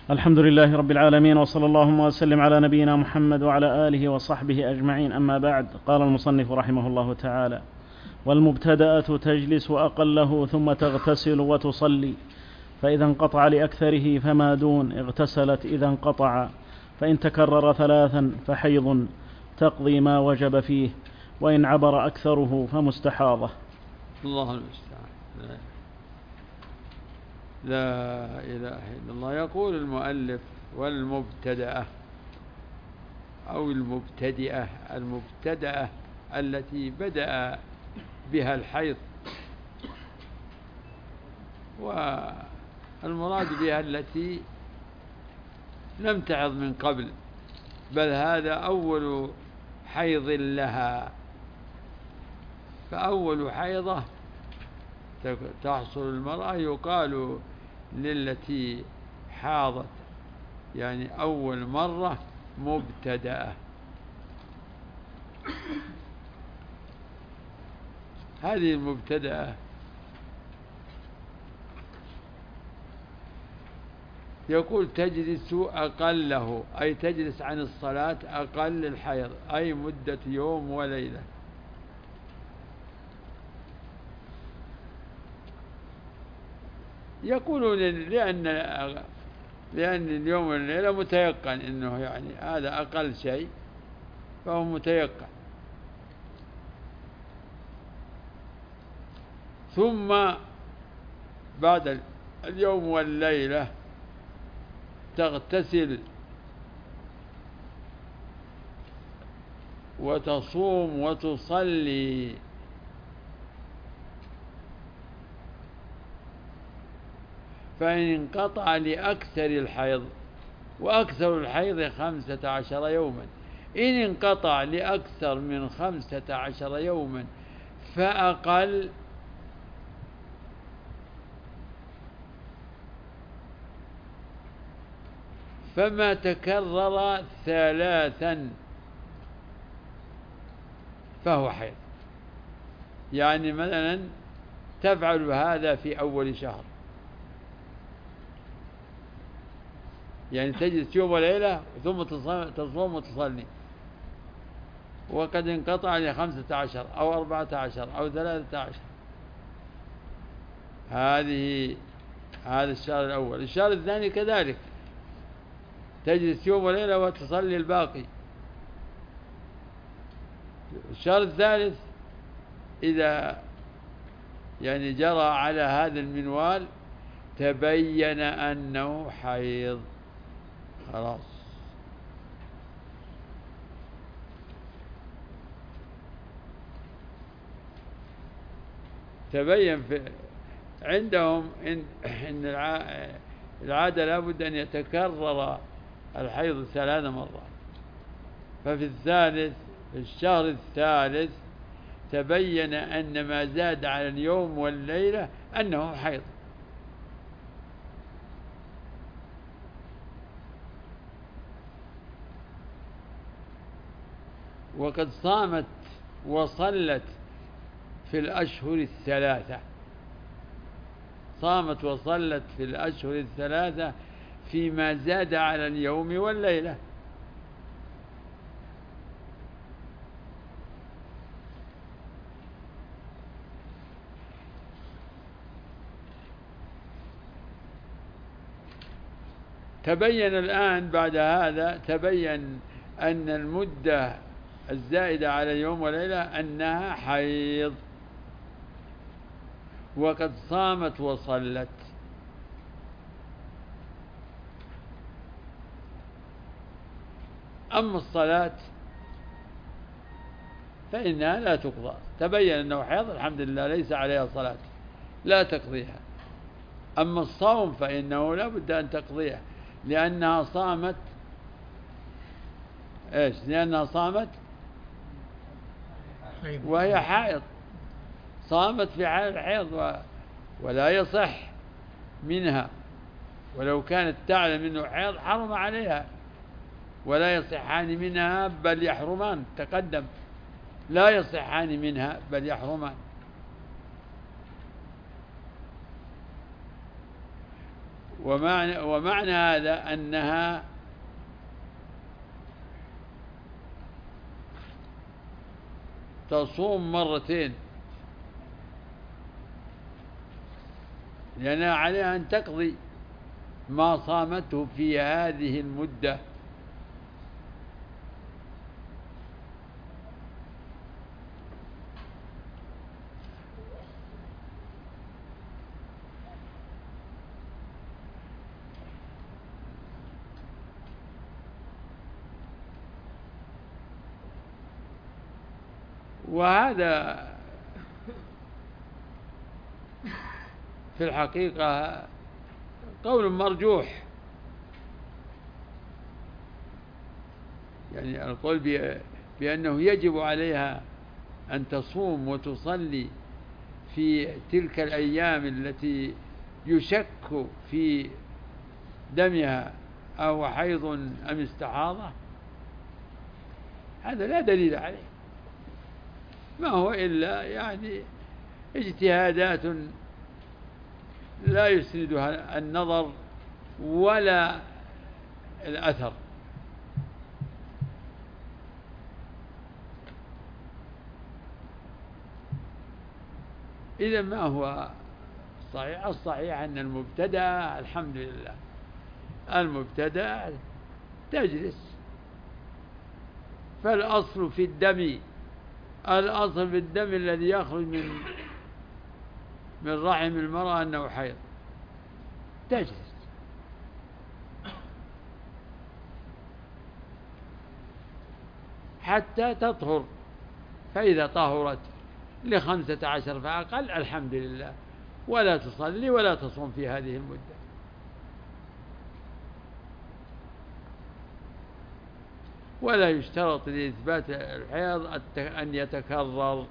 الحمد لله رب العالمين، وصلى اللهم وسلم على نبينا محمد وعلى آله وصحبه أجمعين. أما بعد، قال المصنف رحمه الله تعالى: والمبتدأة تجلس أقله ثم تغتسل وتصلي، فإذا انقطع لأكثره فما دون اغتسلت إذا انقطع، فإن تكرر ثلاثا فحيض تقضي ما وجب فيه، وإن عبر أكثره فمستحاضة. الله المستعان. لا إله إلا الله. يقول المؤلف: والمبتدأة أو المبتدئة، المبتدأة التي بدأ بها الحيض، والمراد بها التي لم تحض من قبل، بل هذا أول حيض لها. فأول حيضة تحصل المرأة يقال للتي حاضت، يعني أول مرة، مبتدأة. هذه المبتدأة يقول تجلس أقله، أي تجلس عن الصلاة أقل الحيض، أي مدة يوم وليلة. يقولون لأن اليوم والليلة متيقن إنه يعني هذا أقل شيء، فهو متيقن. ثم بعد اليوم والليلة تغتسل وتصوم وتصلي، فإن انقطع لأكثر الحيض، وأكثر الحيض 15 يوما، إن انقطع لأكثر من 15 يوما فأقل فما تكرر ثلاثا فهو حيض. يعني مثلا تفعل هذا في أول شهر، يعني تجلس يوم وليلة ثم تصوم وتصلي، وقد انقطع ل15 أو 14 أو 13. هذا الشهر الأول. الشهر الثاني كذلك تجلس يوم وليلة وتصلي الباقي. الشهر الثالث إذا يعني جرى على هذا المنوال تبين أنه حيض، خلاص. تبين عندهم إن العادة لابد أن يتكرر الحيض 3 مرات. ففي الشهر الثالث تبين أن ما زاد على اليوم والليلة أنه حيض. وقد صامت وصلت في الأشهر الثلاثة، صامت وصلت في الأشهر الثلاثة فيما زاد على اليوم والليلة. تبين الآن بعد هذا، تبين أن المدة الزائدة على اليوم والليلة أنها حيض، وقد صامت وصلت. أما الصلاة فإنها لا تقضى. تبين أنه حيض، الحمد لله، ليس عليها صلاة، لا تقضيها. أما الصوم فإنه لا بد أن تقضيها، لأنها صامت إيش؟ لأنها صامت وهي حائض، صامت في حال الحيض، ولا يصح منها، ولو كانت تعلم أنه حيض حرم عليها، ولا يصحان منها بل يحرمان. تقدم لا يصحان منها بل يحرمان. ومعنى هذا أنها تصوم مرتين، لأنها عليها أن تقضي ما صامته في هذه المدة. وهذا في الحقيقة قول مرجوح، يعني القول بأنه يجب عليها أن تصوم وتصلي في تلك الأيام التي يشك في دمها أو حيض أم استحاضة، هذا لا دليل عليه، ما هو إلا يعني اجتهادات لا يسندها النظر ولا الأثر. إذا ما هو الصحيح؟ الصحيح أن المبتدأ الحمد لله المبتدأ تجلس، فالأصل في الدم، الأصل في الدم الذي يخرج من رحم المرأة أنه حيض، تجلس حتى تطهر، فإذا طهرت ل15 فأقل الحمد لله، ولا تصلي ولا تصوم في هذه المدة. ولا يشترط لإثبات الحيض أن يتكرر،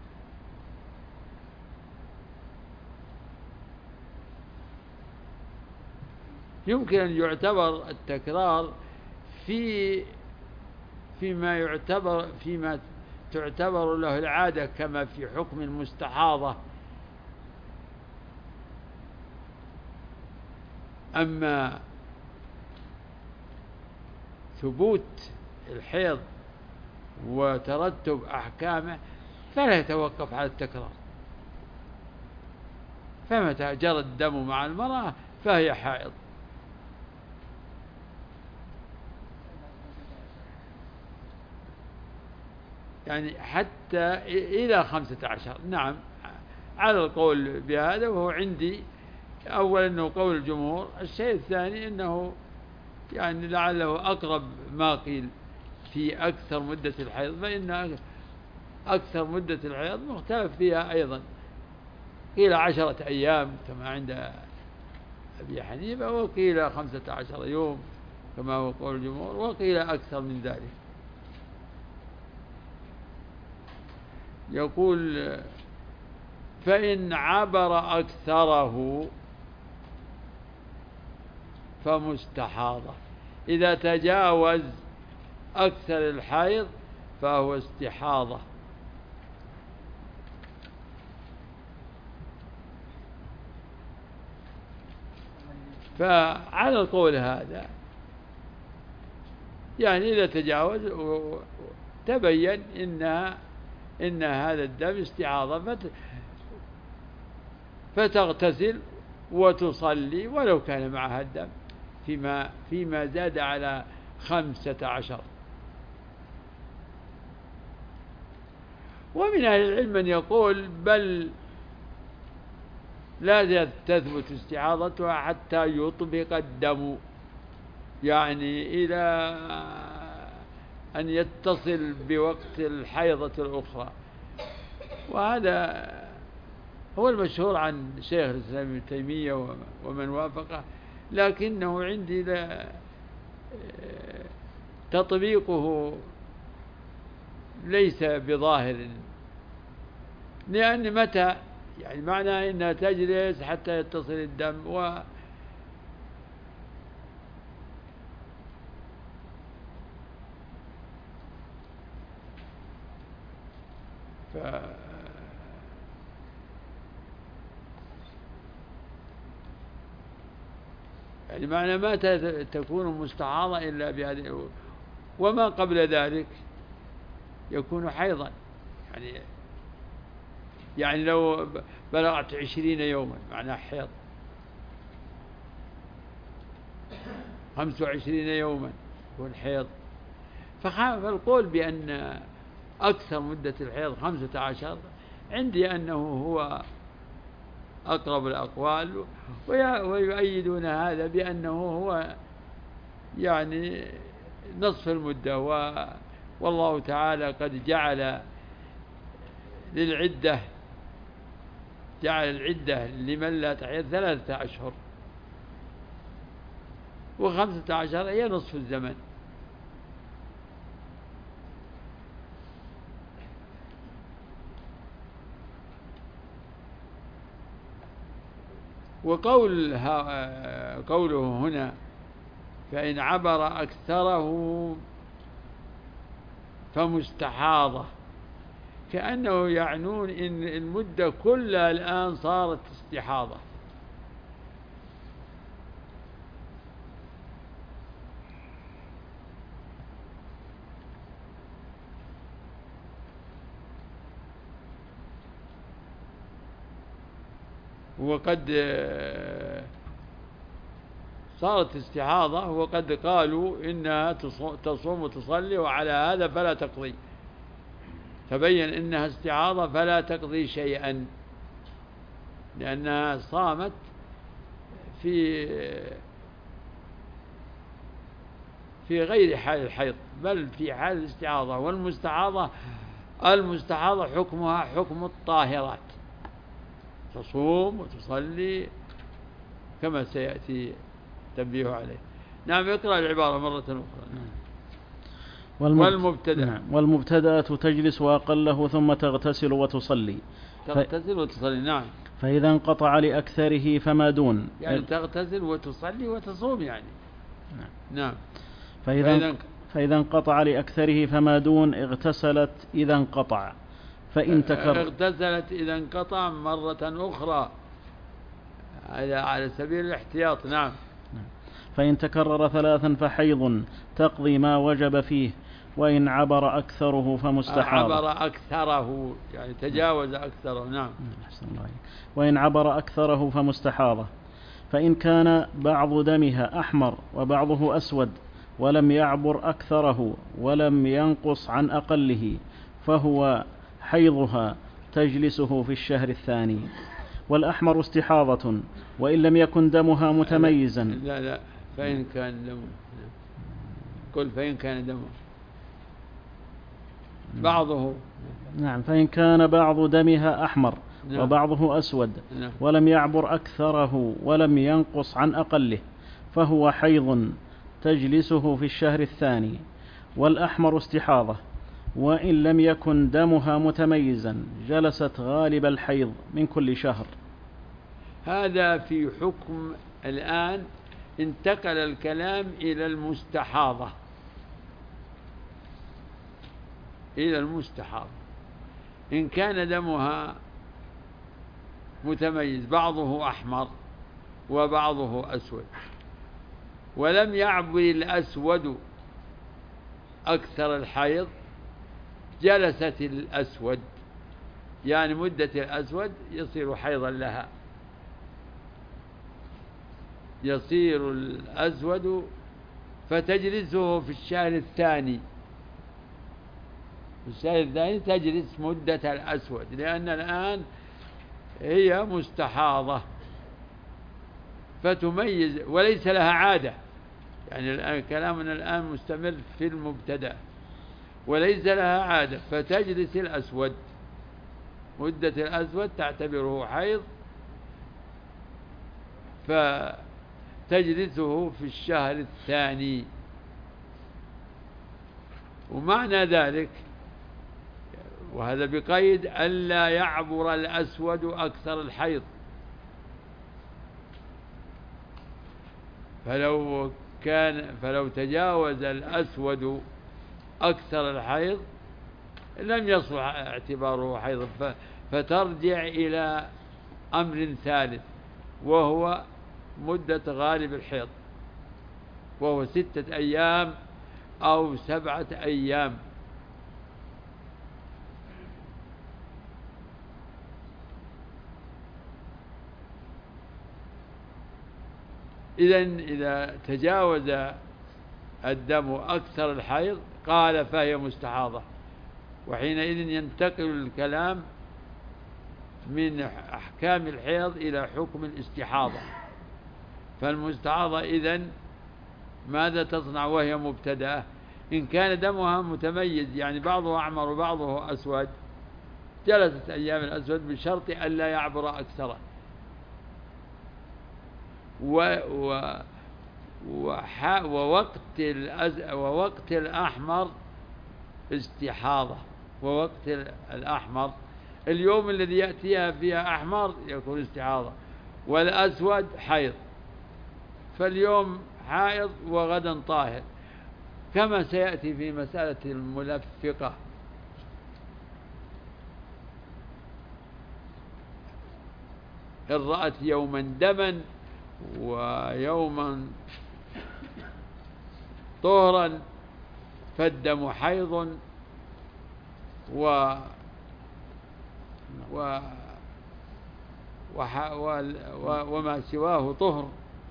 يمكن أن يعتبر التكرار فيما تعتبر له العادة، كما في حكم المستحاضة. أما ثبوت الحيض وترتب أحكامه فلا يتوقف على التكرار، فمتى جرى الدم مع المرأة فهي حائض. يعني حتى إلى 15. نعم، على القول بهذا، وهو عندي أولا أنه قول الجمهور، الشيء الثاني أنه يعني لعله أقرب ما قيل في أكثر مدة الحيض، فإن أكثر مدة الحيض مختلف فيها أيضا، قيل 10 أيام كما عند أبي حنيفة، وقيل 15 يوم كما هو قول الجمهور، وقيل أكثر من ذلك. يقول فإن عبر أكثره فمستحاضة، إذا تجاوز أكثر الحيض فهو استحاضة. فعلى القول هذا يعني إذا تجاوز تبين إن هذا الدم استحاضة، فتغتسل وتصلي ولو كان معها الدم فيما زاد على 15. ومن أهل العلم من يقول بل لا تثبت استحاضتها حتى يطبق الدم، يعني إلى أن يتصل بوقت الحيضة الأخرى. وهذا هو المشهور عن شيخ الإسلام ابن تيمية ومن وافقه، لكنه عندي تطبيقه ليس بظاهر، لأن متى يعني معنى أنها تجلس حتى يتصل الدم يعني معنى ما تكون مستحاضة إلا بهذه، وما قبل ذلك يكون حيضا. يعني لو بلغت 20 يوما معناه حيض، 25 يوما يكون حيض. فالقول بأن أكثر مدة الحيض 15 عندي أنه هو أقرب الأقوال، ويؤيدون هذا بأنه هو يعني نصف المدة، والله تعالى قد جعل للعدة، جعل العدة لمن لا تحيض 3 أشهر، و15 هي نصف الزمن. قوله هنا فإن عبر أكثره فمستحاضة، كأنه يعنون إن المدة كلها الآن صارت استحاضة. وقد صارت استحاضة، وقد قالوا إنها تصوم وتصلي وعلى هذا فلا تقضي، تبين إنها استحاضة فلا تقضي شيئا، لأنها صامت في غير حال الحيض بل في حال الاستحاضة. المستحاضة حكمها حكم الطاهرات، تصوم وتصلي كما سيأتي تنبيه عليه. نعم، اقرأ العبارة مرة أخرى. والمبتدأة تجلس أقله ثم تغتسل وتصلي. نعم. فإذا انقطع لأكثره فما دون، يعني تغتسل وتصلي وتصوم يعني. نعم. فإذا انقطع لأكثره فما دون اغتسلت إذا انقطع، فإن تكرر اغتسلت إذا انقطع مرة أخرى على سبيل الاحتياط. نعم. فإن تكرر 3 فحيض تقضي ما وجب فيه، وإن عبر أكثره فمستحاضة. عبر أكثره يعني تجاوز أكثره. نعم. وإن عبر أكثره فمستحاضة. فإن كان بعض دمها أحمر وبعضه أسود ولم يعبر أكثره ولم ينقص عن أقله فهو حيضها تجلسه في الشهر الثاني. والأحمر استحاضة وإن لم يكن دمها متميزا. لا فإن كان دمه، قل فإن كان دمه بعضه. نعم. فإن كان بعض دمها أحمر وبعضه أسود ولم يعبر أكثره ولم ينقص عن أقله فهو حيض تجلسه في الشهر الثاني. والأحمر استحاضة وإن لم يكن دمها متميزا جلست غالب الحيض من كل شهر. هذا في حكم. الآن انتقل الكلام إلى المستحاضة. إن كان دمها متميز بعضه أحمر وبعضه أسود ولم يعبر الأسود أكثر الحيض جلست الأسود، يعني مدة الأسود يصير حيضا لها، يصير الأسود فتجلسه في الشهر الثاني. في الشهر الثاني تجلس مدة الأسود، لأن الآن هي مستحاضة فتميز وليس لها عادة. يعني الآن كلامنا الآن مستمر في المبتدأ، وليس لها عادة فتجلس الأسود، مدة الأسود تعتبره حيض فتجلسه في الشهر الثاني. ومعنى ذلك، وهذا بقيد ألا يعبر الأسود أكثر الحيض، فلو تجاوز الأسود أكثر الحيض لم يصلح اعتباره حيض، فترجع إلى أمر ثالث وهو مدة غالب الحيض. وهو 6 أيام أو 7 أيام. إذا تجاوز الدم أكثر الحيض قال فهي مستحاضة، وحينئذ ينتقل الكلام من أحكام الحيض إلى حكم الاستحاضة. فالمستحاضة إذن ماذا تصنع وهي مبتدأة؟ إن كان دمها متميز يعني بعضه أحمر وبعضه أسود جلست أيام الأسود بشرط ألا يعبر أكثره، ووقت الأحمر استحاضة، ووقت الأحمر اليوم الذي يأتيها فيها أحمر يكون استحاضة، والأسود حيض، فاليوم حائض وغدا طاهر، كما سيأتي في مسألة الملفقة. إن رأت يوما دما ويوما طهرا فالدم حيض وما سواه طهر،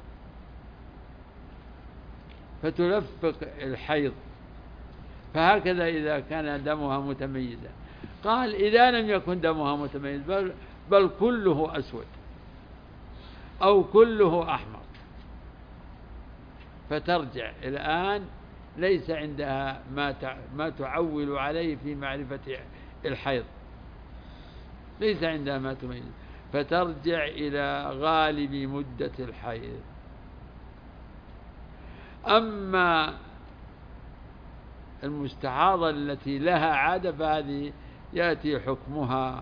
فتلفق الحيض. فهكذا إذا كان دمها متميزا. قال إذا لم يكن دمها متميز بل كله أسود أو كله أحمر فترجع الآن ليس عندها ما تعول عليه في معرفة الحيض، ليس عندها ما تميز، فترجع إلى غالب مدة الحيض. أما المستحاضة التي لها عادة فهذه يأتي حكمها.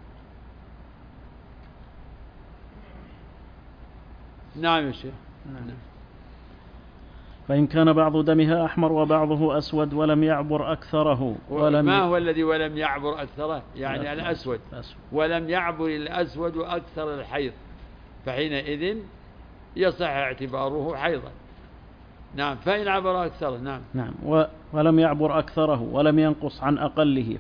نعم يا شيخ. نعم. فإن كان بعض دمها أحمر وبعضه أسود ولم يعبر أكثره ما هو الذي ولم يعبر أكثره؟ يعني الأسود. ولم يعبر الأسود أكثر الحيض، فحينئذ يصح اعتباره حيضا. نعم. فإن عبر أكثره. نعم. ولم يعبر أكثره ولم ينقص عن أقله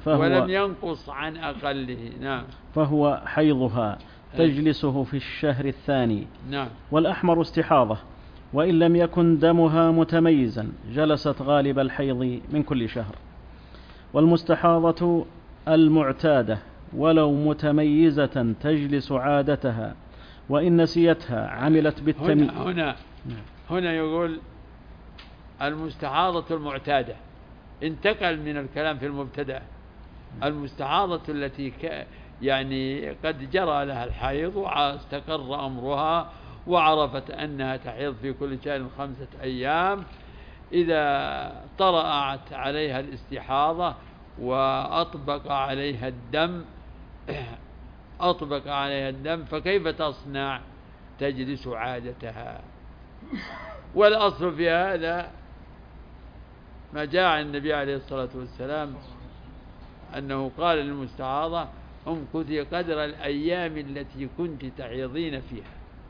نعم. فهو حيضها تجلسه في الشهر الثاني. نعم. والأحمر استحاضة، وإن لم يكن دمها متميزا جلست غالب الحيض من كل شهر. والمستحاضة المعتادة ولو متميزة تجلس عادتها، وإن نسيتها عملت بالتمييز. هنا يقول المستحاضة المعتادة، انتقل من الكلام في المبتدأ. المستحاضة التي يعني قد جرى لها الحيض واستقر أمرها وعرفت أنها تحيض في كل شهر 5 أيام، إذا طرأت عليها الاستحاضة وأطبق عليها الدم فكيف تصنع؟ تجلس عادتها. والأصل في هذا ما جاء عن النبي عليه الصلاة والسلام أنه قال للمستحاضة امكثي قدر الأيام التي كنت تحيضين فيها،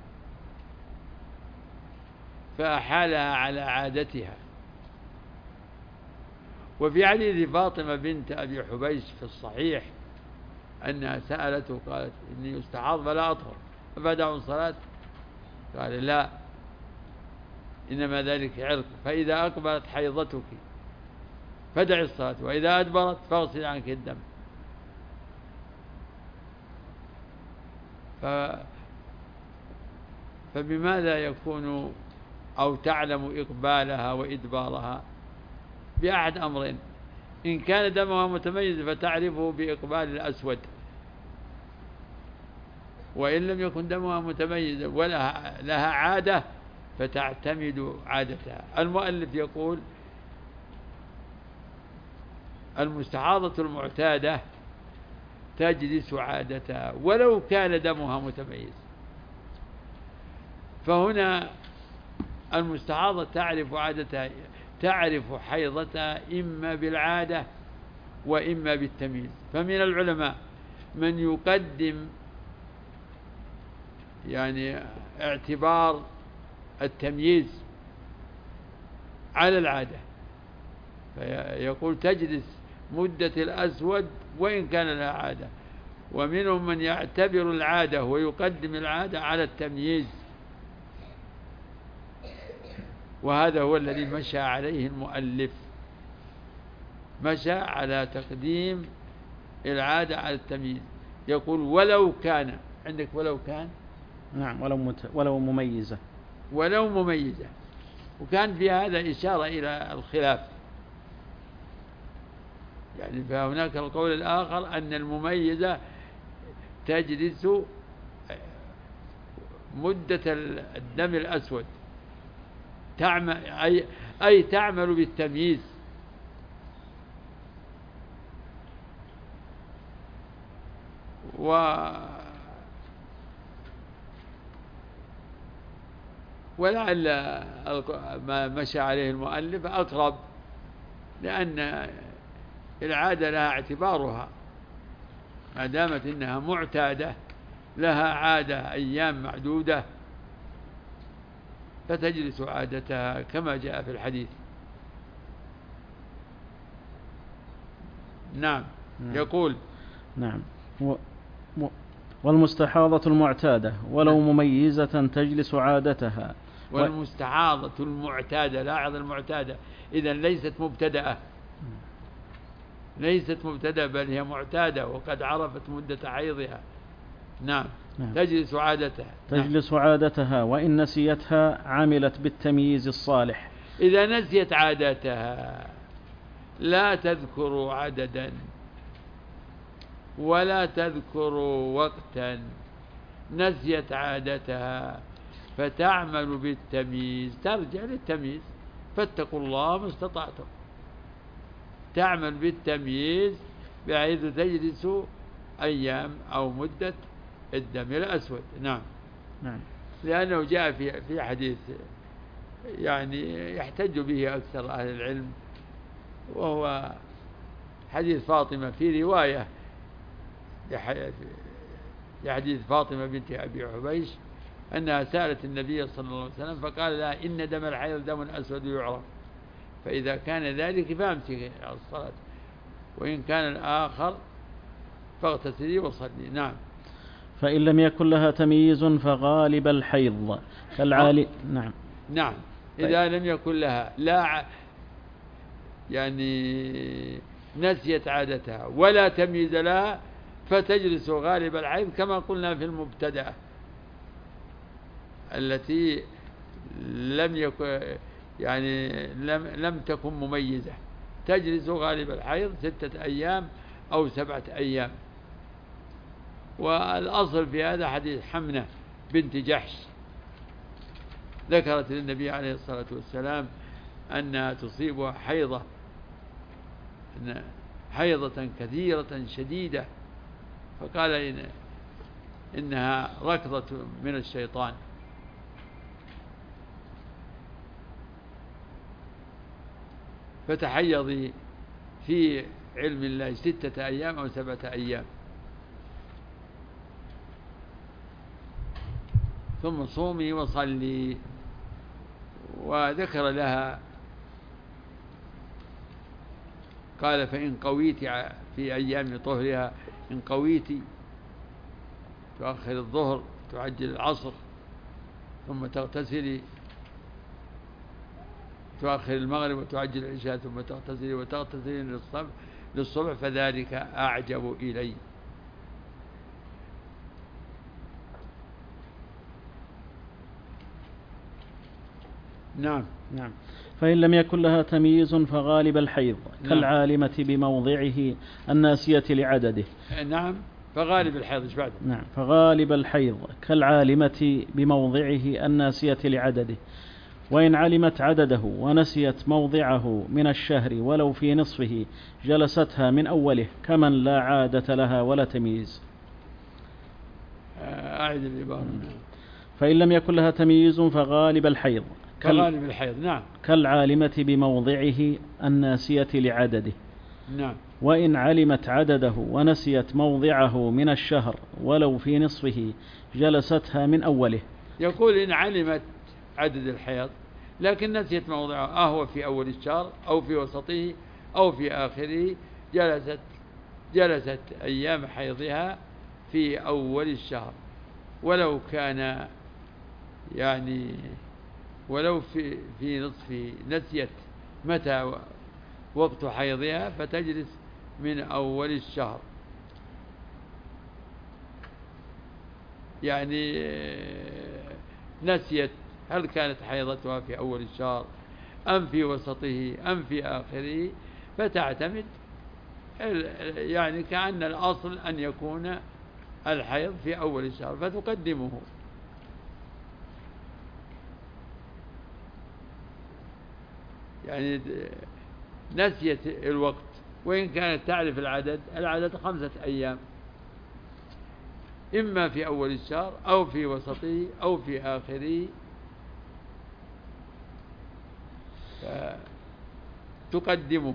فأحالها على عادتها. وفي حديث فاطمة بنت أبي حبيش في الصحيح أنها سألته قالت إني استحاض فلا أطهر أفدع الصلاة؟ قال لا، إنما ذلك عرق، فإذا أقبلت حيضتك فدع الصلاة، وإذا أدبرت فاغسل عنك الدم. فبماذا يكون أو تعلم إقبالها وإدبارها؟ بأحد أمرين: إن كان دمها متميز فتعرفه بإقبال الأسود، وإن لم يكن دمها متميز ولها عادة فتعتمد عادتها. المؤلف يقول المستحاضة المعتادة تجلس عادتها ولو كان دمها متميز. فهنا المستحاضة تعرف عادتها، تعرف حيضتها إما بالعادة وإما بالتمييز. فمن العلماء من يقدم يعني اعتبار التمييز على العادة، فيقول تجلس مدة الأسود وإن كان لها عادة. ومنهم من يعتبر العادة ويقدم العادة على التمييز، وهذا هو الذي مشى عليه المؤلف، مشى على تقديم العادة على التمييز. يقول ولو كان، عندك ولو كان، نعم، ولو مميزة، ولو مميزة، وكان في هذا إشارة إلى الخلاف. يعني فهناك القول الآخر أن المميزة تجلس مدة الدم الأسود، أي تعمل بالتمييز. ولعل ما مشى عليه المؤلف أقرب، لأن العادة لها اعتبارها، ما دامت إنها معتادة لها عادة أيام معدودة فتجلس عادتها كما جاء في الحديث. نعم. يقول نعم والمستحاضة المعتادة ولو مميزة تجلس عادتها. والمستحاضة المعتادة، لاحظ المعتادة إذن ليست مبتدأة، ليست مبتدأ بل هي معتادة وقد عرفت مدة حيضها. نعم. تجلس عادتها، تجلس عادتها وإن نسيتها عملت بالتمييز الصالح. إذا نسيت عادتها لا تذكر عددا ولا تذكر وقتا، نسيت عادتها فتعمل بالتمييز، ترجع للتمييز، فاتقوا الله ما استطعتم، تعمل بالتمييز بحيث تجلس أيام أو مدة الدم الأسود. نعم. لأنه جاء في حديث يعني يحتج به أكثر أهل العلم، وهو حديث فاطمة، في رواية لحديث فاطمة بنت أبي حبيش أنها سألت النبي صلى الله عليه وسلم فقال لها إن دم الحيض دم أسود يعرف، فإذا كان ذلك فامسكي الصلاة، وإن كان الآخر فاغتسلي وصلي. نعم. فإن لم يكن لها تمييز فغالب الحيض نعم. إذا لم يكن لها يعني نسيت عادتها ولا تمييز لها فتجلس غالب الحيض كما قلنا في المبتدأة التي لم تكن مميزة، تجلس غالب الحيض 6 أيام أو 7 أيام. والأصل في هذا حديث حمنة بنت جحش، ذكرت للنبي عليه الصلاة والسلام أنها تصيبها حيضة كثيرة شديدة، فقال إنها ركضة من الشيطان. فتحيضي في علم الله 6 أيام أو 7 أيام، ثم صومي وصلي. وذكر لها قال فإن قويت في أيام طهرها، إن قويت تؤخر الظهر تعجل العصر، ثم تغتسلي، تؤخر المغرب وتعجل العشاء، ثم تغتسلي للصبح، فذلك أعجب إلي. نعم. فإن لم يكن لها تمييز فغالب الحيض كالعالمة بموضعه الناسية لعدده. نعم. فغالب الحيض إيش بعد؟ نعم. فغالب الحيض كالعالمة بموضعه الناسية لعدده، وإن علمت عدده ونسيت موضعه من الشهر ولو في نصفه جلستها من أوله كمن لا عادة لها ولا تمييز. أعد العبارة. فإن لم يكن لها تمييز فغالب الحيض نعم. كالعالمة بموضعه الناسية لعدده. نعم. وإن علمت عدده ونسيت موضعه من الشهر ولو في نصفه جلستها من أوله. يقول إن علمت عدد الحيض لكن نسيت موضعه، أهو في أول الشهر أو في وسطه أو في آخره، جلست أيام حيضها في أول الشهر، ولو كان يعني ولو في نصفه، نسيت متى وقت حيضها فتجلس من أول الشهر. يعني نسيت هل كانت حيضتها في أول الشهر أم في وسطه أم في آخره، فتعتمد، يعني كأن الأصل أن يكون الحيض في أول الشهر فتقدمه. يعني نسيت الوقت، وإن كانت تعرف العدد 5 أيام، إما في أول الشهر أو في وسطه أو في آخره، تقدمه.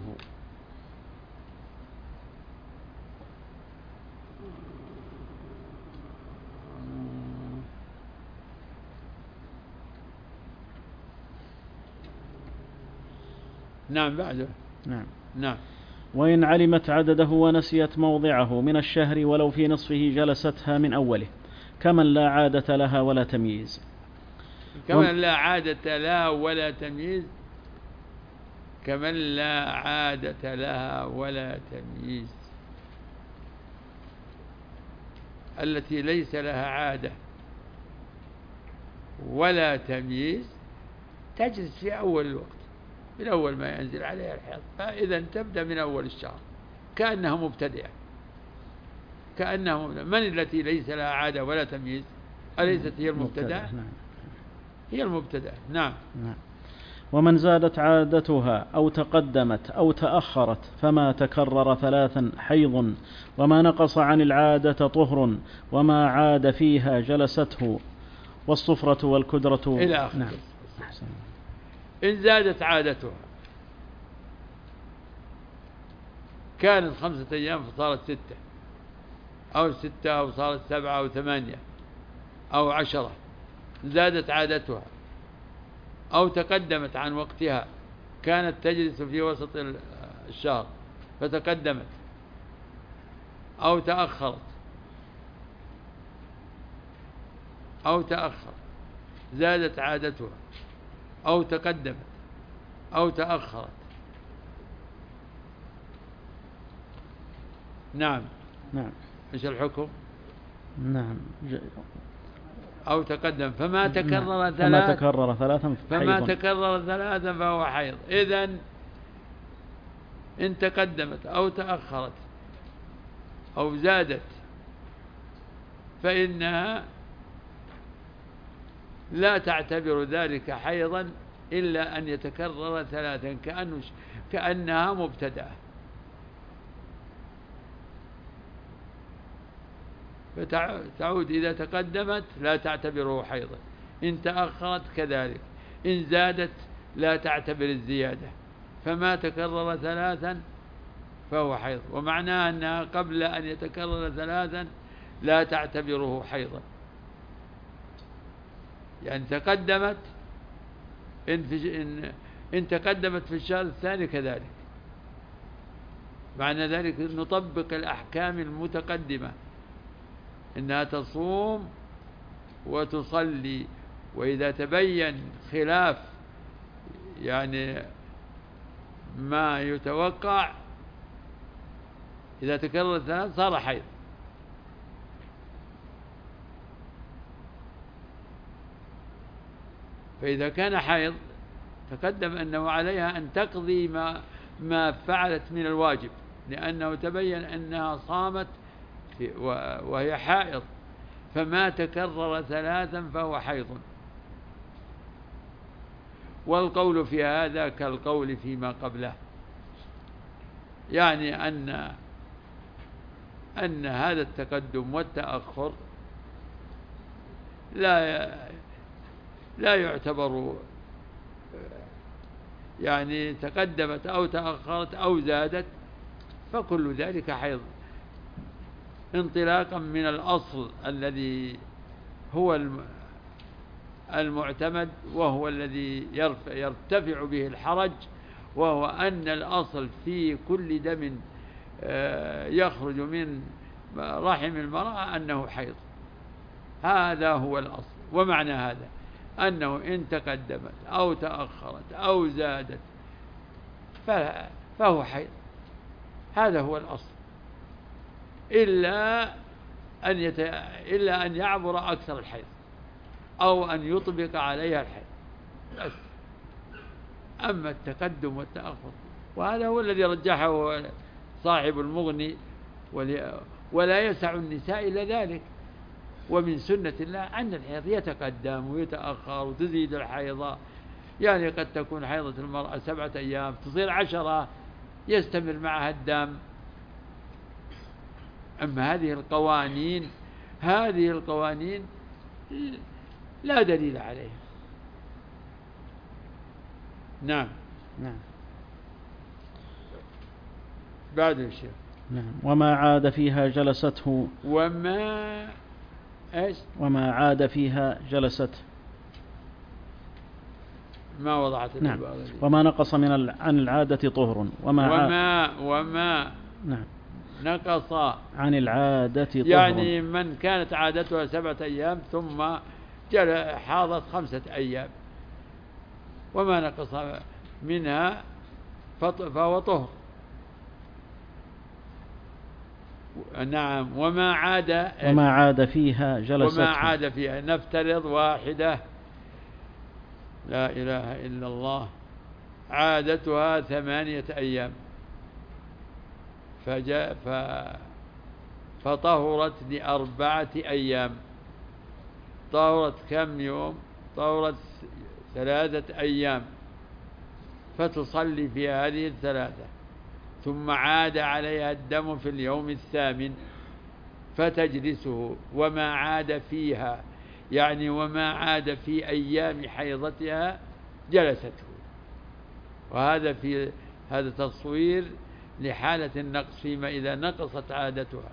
نعم بعده. نعم. وإن علمت عدده ونسيت موضعه من الشهر ولو في نصفه جلستها من أوله كمن لا عادة لها ولا تمييز. كمن لا عادة لها ولا تمييز، كمن لا عادة لها ولا تمييز، التي ليس لها عادة ولا تمييز تجلس في أول الوقت، من أول ما ينزل عليها الحيض، فإذا تبدأ من أول الشهر كأنها مبتدئة. من التي ليس لها عادة ولا تمييز؟ أليست هي المبتدأ؟ هي المبتدأ. نعم. ومن زادت عادتها أو تقدمت أو تأخرت فما تكرر 3 حيض، وما نقص عن العادة طهر، وما عاد فيها جلسته، والصفرة والكدرة إلى آخره. نعم. إن زادت عادتها، كانت 5 أيام فصارت 6، أو 6 أو صارت 7 أو 8 أو 10، زادت عادتها أو تقدمت عن وقتها، كانت تجلس في وسط الشهر فتقدمت أو تأخرت زادت عادتها أو تقدمت أو تأخرت. نعم. إيش الحكم؟ نعم. أو تقدم فما تكرر ثلاثا فهو حيض. إذن إن تقدمت أو تأخرت أو زادت فإنها لا تعتبر ذلك حيضا إلا أن يتكرر 3، كأنها مبتدأة، فتعود إذا تقدمت لا تعتبره حيضا، إن تأخرت كذلك، إن زادت لا تعتبر الزيادة، فما تكرر 3 فهو حيض. ومعناه أنها قبل أن يتكرر 3 لا تعتبره حيضا، يعني تقدمت، إن تقدمت في الشهر الثاني كذلك. معنى ذلك نطبق الأحكام المتقدمة، إنها تصوم وتصلي، وإذا تبين خلاف يعني ما يتوقع، إذا تكرر 3 صار حيض. فإذا كان حيض تقدم أنه عليها أن تقضي ما فعلت من الواجب، لأنه تبين أنها صامت وهي حائض، فما تكرر 3 فهو حيض. والقول في هذا كالقول فيما قبله، يعني أن هذا التقدم والتأخر لا يعتبر، يعني تقدمت أو تأخرت أو زادت فكل ذلك حيض، انطلاقا من الأصل الذي هو المعتمد وهو الذي يرتفع به الحرج، وهو أن الأصل في كل دم يخرج من رحم المرأة أنه حيض. هذا هو الأصل. ومعنى هذا أنه إن تقدمت أو تأخرت أو زادت فهو حيض. هذا هو الأصل، إلا أن يعبر أكثر الحيض أو أن يطبق عليها الحيض بس. أما التقدم والتأخر، وهذا هو الذي رجحه صاحب المغني، ولا يسع النساء إلى ذلك. ومن سنة الله أن الحيض يتقدم ويتأخر وتزيد الحيضة، يعني قد تكون حيضة المرأة 7 أيام تصير 10 يستمر معها الدم. أما هذه القوانين لا دليل عليها. نعم. بعد الشيخ. نعم. وما عاد فيها جلسته. وما عاد فيها جلسته. ما وضعت. نعم. وما نقص عن العادة طهر. وما نعم. نقص عن العادة طهر، يعني من كانت عادتها 7 أيام ثم حاضت 5 أيام، وما نقص منها فهو طهر. نعم. وما عاد فيها جلسته. وما عاد فيها، نفترض واحدة لا إله إلا الله عادتها 8 أيام فطهرت ل4 أيام. طهرت كم يوم؟ طهرت 3 أيام، فتصلي في هذه 3، ثم عاد عليها الدم في اليوم 8 فتجلسه. وما عاد فيها يعني وما عاد في أيام حيضتها جلسته. وهذا هذا تصوير لحالة النقص فيما إذا نقصت عادتها.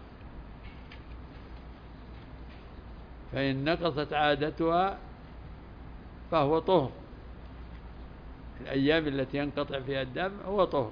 فإن نقصت عادتها فهو طهر. الأيام التي ينقطع فيها الدم هو طهر.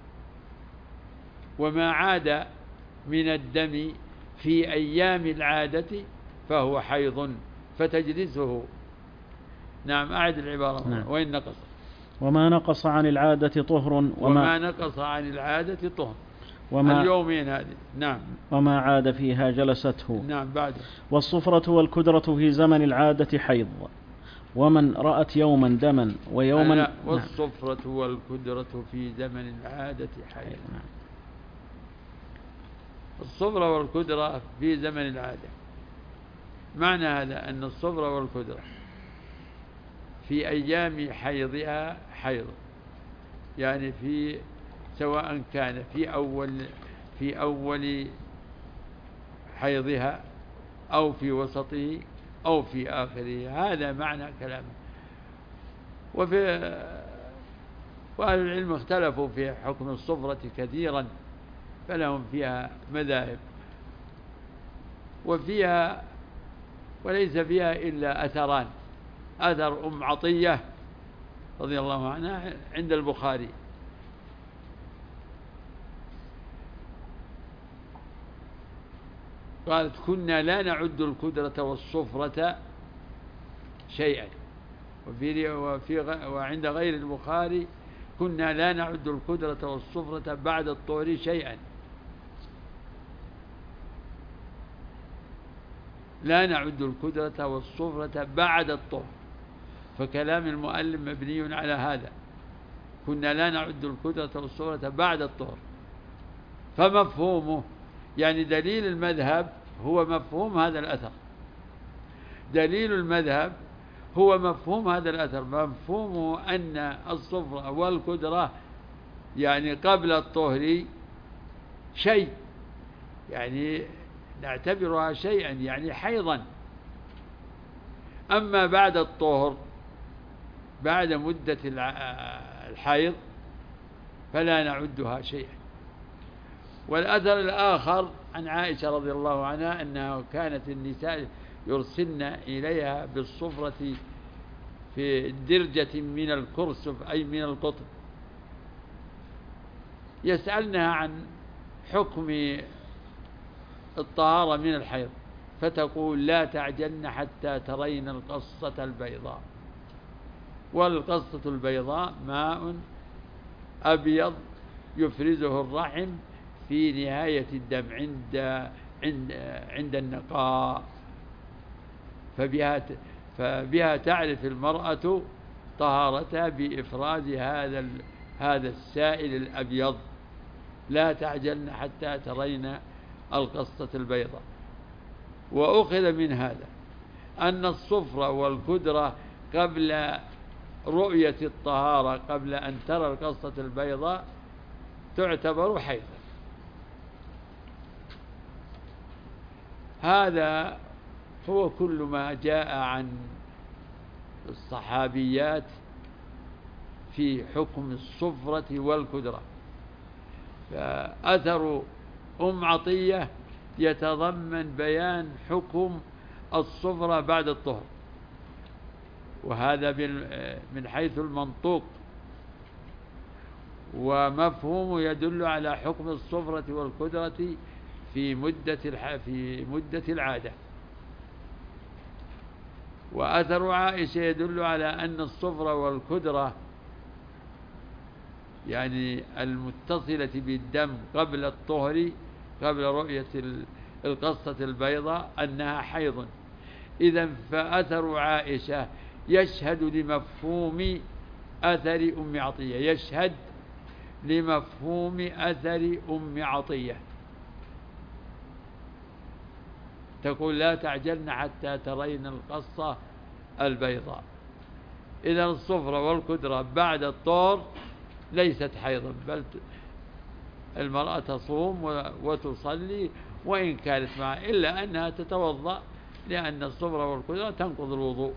وما عاد من الدم في أيام العادة فهو حيض فتجلسه. نعم. أعد العبارة. نعم. وإن نقص. وما نقص عن العادة طهر. وما نقص عن العادة طهر. اليومين هذه. نعم. وما عاد فيها جلسته. نعم. بعد. والصفرة والكدرة في زمن العادة حيض، ومن رأت يوما دما ويوما. والصفرة والكدرة في زمن العادة حيض. نعم. الصفرة والكدرة في زمن العادة، معنى هذا أن الصفرة والكدرة في أيام حيضها حيض، يعني سواء كان في أول حيضها أو في وسطه أو في آخره. هذا معنى كلامه. وأهل العلم اختلفوا في حكم الصفرة كثيرا، فلهم فيها مذاهب، وليس فيها إلا أثران. أثر أم عطية رضي الله عنها عند البخاري، قالت: كنا لا نعد الكدرة والصفرة شيئا. وعند غير البخاري: كنا لا نعد الكدرة والصفرة بعد الطهر شيئا. لا نعد الكدرة والصفرة بعد الطهر. فكلام المؤلف مبني على هذا: كنا لا نعد الكدرة والصفرة بعد الطهر. فمفهومه يعني دليل المذهب هو مفهوم هذا الأثر. دليل المذهب هو مفهوم هذا الأثر، مفهومه أن الصفرة والكدرة يعني قبل الطهر شيء، يعني نعتبرها شيئا، يعني حيضا. أما بعد الطهر بعد مدة الحيض فلا نعدها شيئا. والأثر الآخر عن عائشة رضي الله عنها أنها كانت النساء يرسلن إليها بالصفرة في درجة من الكرسف أي من القطن، يسألنها عن حكم الطهارة من الحيض، فتقول لا تعجلن حتى ترين القصة البيضاء. والقصة البيضاء ماء أبيض يفرزه الرحم في نهاية الدم عند النقاء، فبها تعرف المرأة طهارتها بإفراز هذا السائل الأبيض. لا تعجلن حتى ترين القصة البيضاء. وأخذ من هذا أن الصفرة والكدرة قبل رؤية الطهارة، قبل أن ترى القصة البيضاء، تعتبر حيضا. هذا هو كل ما جاء عن الصحابيات في حكم الصفرة والكدرة. فأثر عطية يتضمن بيان حكم الصفرة بعد الطهر، وهذا من حيث المنطوق، ومفهوم يدل على حكم الصفرة والكدرة في مدة العادة. وأثر عائشة يدل على أن الصفرة والكدرة يعني المتصلة بالدم قبل الطهر، قبل رؤية القصة البيضاء، أنها حيض. إذن فأثر عائشة يشهد لمفهوم أثر أم عطية، يشهد لمفهوم أثر أم عطية. تقول لا تعجلن حتى ترين القصة البيضاء. إذن الصفرة والكدرة بعد الطهر ليست حيضا، بل المرأة تصوم وتصلي وإن كانت معها، إلا أنها تتوضأ، لأن الصفرة والكدرة تنقض الوضوء.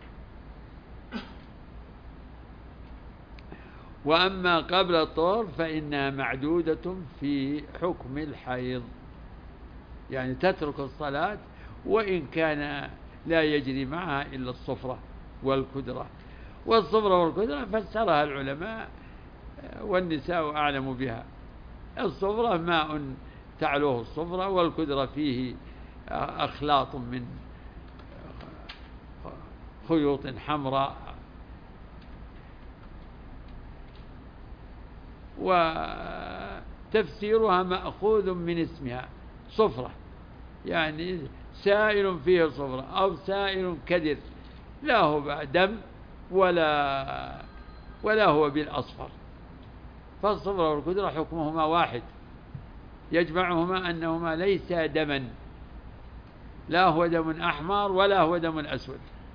وأما قبل الطهر فإنها معدودة في حكم الحيض، يعني تترك الصلاة وإن كان لا يجري معها إلا الصفرة والكدرة. والصفرة والكدرة فسرها العلماء والنساء أعلم بها. الصفرة ماء تعلوه الصفرة، والكدرة فيه أخلاط من خيوط حمراء. وتفسيرها مأخوذ من اسمها صفرة، يعني سائل فيه صفرة أو سائل كدر، لا هو دم ولا هو بالأصفر. فالصفرة والكدرة حكمهما واحد، يجمعهما أنهما ليس دما، لا هو دم أحمر ولا هو دم أسود.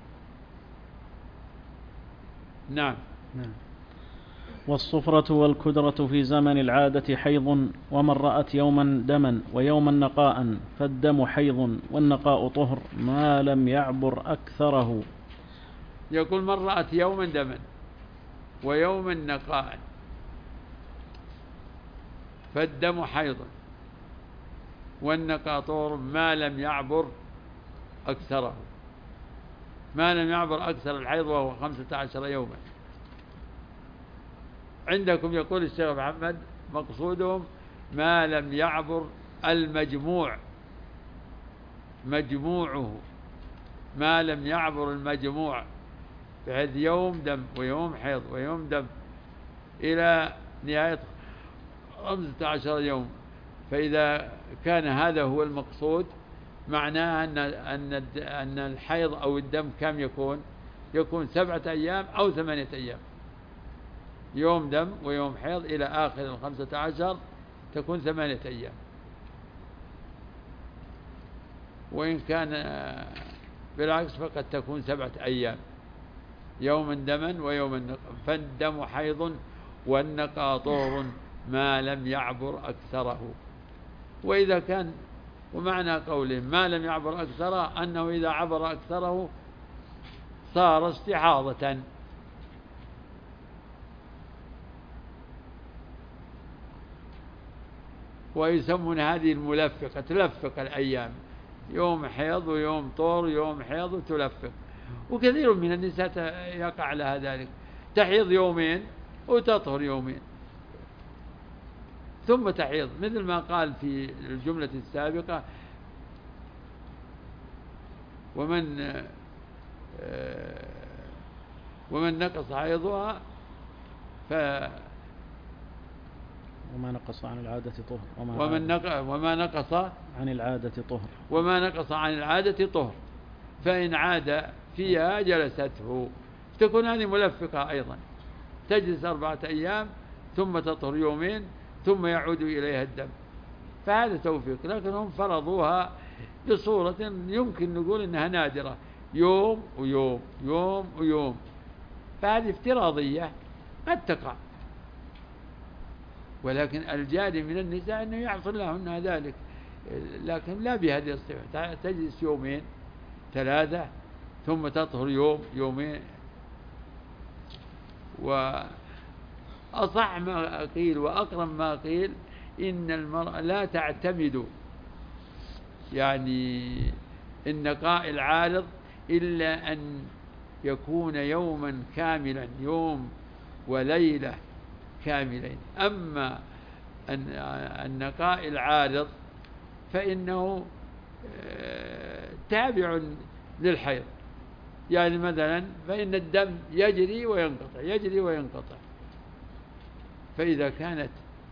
نعم. والصفرة والكدرة في زمن العادة حيض، ومن رأت يوما دما ويوما نقاء فالدم حيض والنقاء طهر ما لم يعبر أكثره. يقول من رأت يوما دما ويوما نقاء فالدم حيض والنقاء طهر ما لم يعبر أكثره. ما لم يعبر أكثر الحيض وهو 15 يوما. عندكم يقول الشيخ محمد مقصودهم ما لم يعبر المجموع، مجموعه ما لم يعبر المجموع، بحيث يوم دم ويوم حيض ويوم دم إلى نهاية 15 يوم. فإذا كان هذا هو المقصود معناه أن الحيض أو الدم كم يكون 7 أيام أو 8 أيام، يوم دم ويوم حيض إلى آخر 15 تكون 8 أيام. وإن كان بالعكس فقد تكون 7 أيام، يوما دما ويوما نقا. فالدم حيض والنقاء طهر ما لم يعبر أكثره. وإذا كان ومعنى قوله ما لم يعبر أكثره أنه إذا عبر أكثره صار استحاضة. ويسمون هذه الملفقة، تلفق الأيام، يوم حيض ويوم طهر، يوم حيض وتلفق. وكثير من النساء يقع لها ذلك، تحيض يومين وتطهر يومين ثم تحيض، مثل ما قال في الجملة السابقة: ومن نقص حيضها وما نقص عن العادة طهر وما نقص عن العادة طهر وما نقص عن العادة طهر، فإن عاد فيها جلسته. تكون هذه ملفقة أيضا، تجلس 4 أيام ثم تطهر يومين ثم يعود إليها الدم، فهذا توفيق. لكن هم فرضوها بصورة يمكن نقول إنها نادرة، يوم ويوم يوم ويوم، فهذه افتراضية قد تقع، ولكن الجاري من النساء أنه يحصل لهن ذلك، لكن لا بهذه الصفة. تجلس يومين 3 ثم تطهر يوم يومين. وأصح ما قيل وأقرب ما قيل إن المرأة لا تعتمد يعني النقاء العارض إلا أن يكون يوما كاملا، يوم وليلة كاملين. أما النقاء العارض فإنه تابع للحيض، يعني مثلا فإن الدم يجري وينقطع يجري وينقطع، فإذا كانت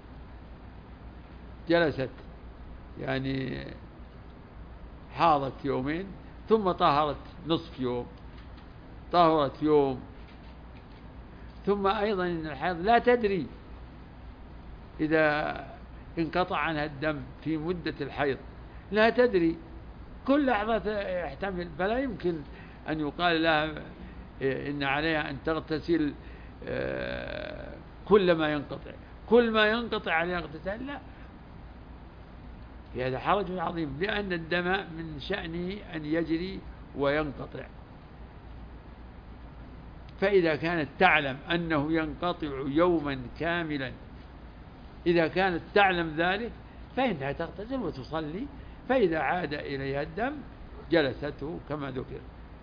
جلست يعني حاضت يومين ثم طهرت نصف يوم، طهرت يوم، ثم أيضا إن الحيض لا تدري إذا انقطع عنها الدم في مدة الحيض، لا تدري، كل لحظة يحتمل، فلا يمكن أن يقال لها إن عليها أن تغتسل كل ما ينقطع عليها اغتسال، لا، هذا حرج عظيم، لأن الدم من شأنه أن يجري وينقطع. فإذا كانت تعلم أنه ينقطع يوما كاملا، إذا كانت تعلم ذلك فإنها تغتسل وتصلي، فإذا عاد إليها الدم جلسته كما ذكر.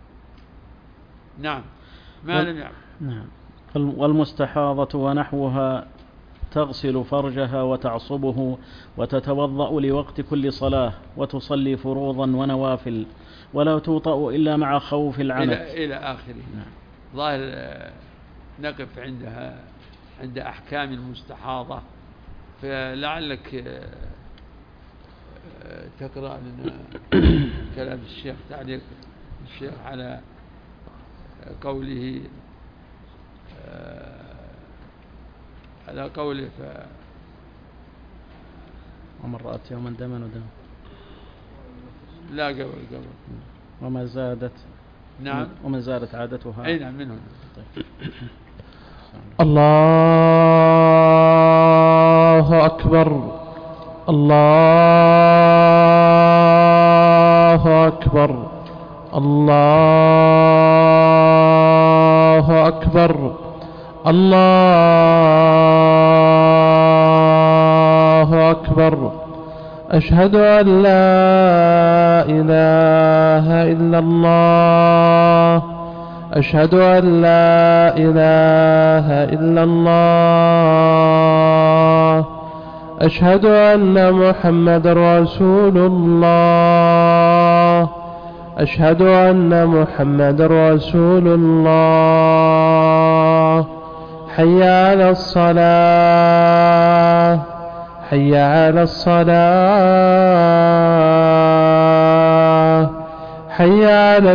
نعم، ما لم يعلم. نعم. والمستحاضة ونحوها تغسل فرجها وتعصبه وتتوضأ لوقت كل صلاة وتصلي فروضا ونوافل، ولا توطأ إلا مع خوف العنت إلى آخره. نعم. ظاهر نقف عند أحكام المستحاضة، فلعلك تقرأ لنا كلام الشيخ، تعليق الشيخ على قوله ومن رأت يوما دما ودما، لا قبل وما زادت. نعم، ومن زادت عادتها. أي نعم، منه. طيب. الله أكبر الله أكبر الله أكبر الله أكبر. أشهد أن لا إله إلا الله، أشهد أن لا إله إلا الله، أشهد أن محمد رسول الله، أشهد أن محمد رسول الله. حي على الصلاة حي على الصلاة، حي على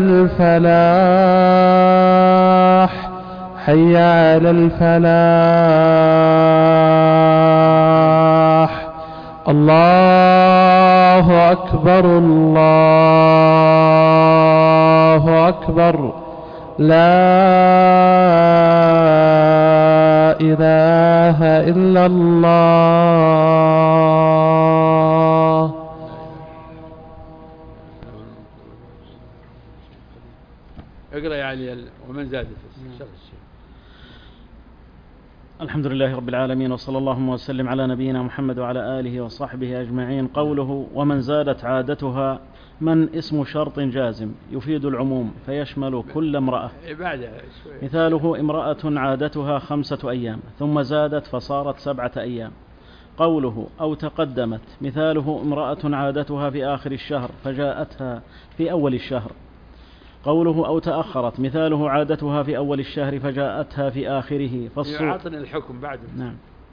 الفلاح حي على الفلاح. الله أكبر الله أكبر. لا إله إلا الله. اقرأ يعني ومن زاد في الشيخ. الحمد لله رب العالمين، وصلى الله وسلم على نبينا محمد وعلى آله وصحبه أجمعين. قوله ومن زادت عادتها من اسم شرط جازم يفيد العموم فيشمل كل امرأة. مثاله امرأة عادتها 5 أيام ثم زادت فصارت 7 أيام. قوله أو تقدمت مثاله امرأة عادتها في آخر الشهر فجاءتها في أول الشهر. قوله أو تأخرت مثاله عادتها في أول الشهر فجاءتها في آخره. يعطني الحكم بعد. نعم.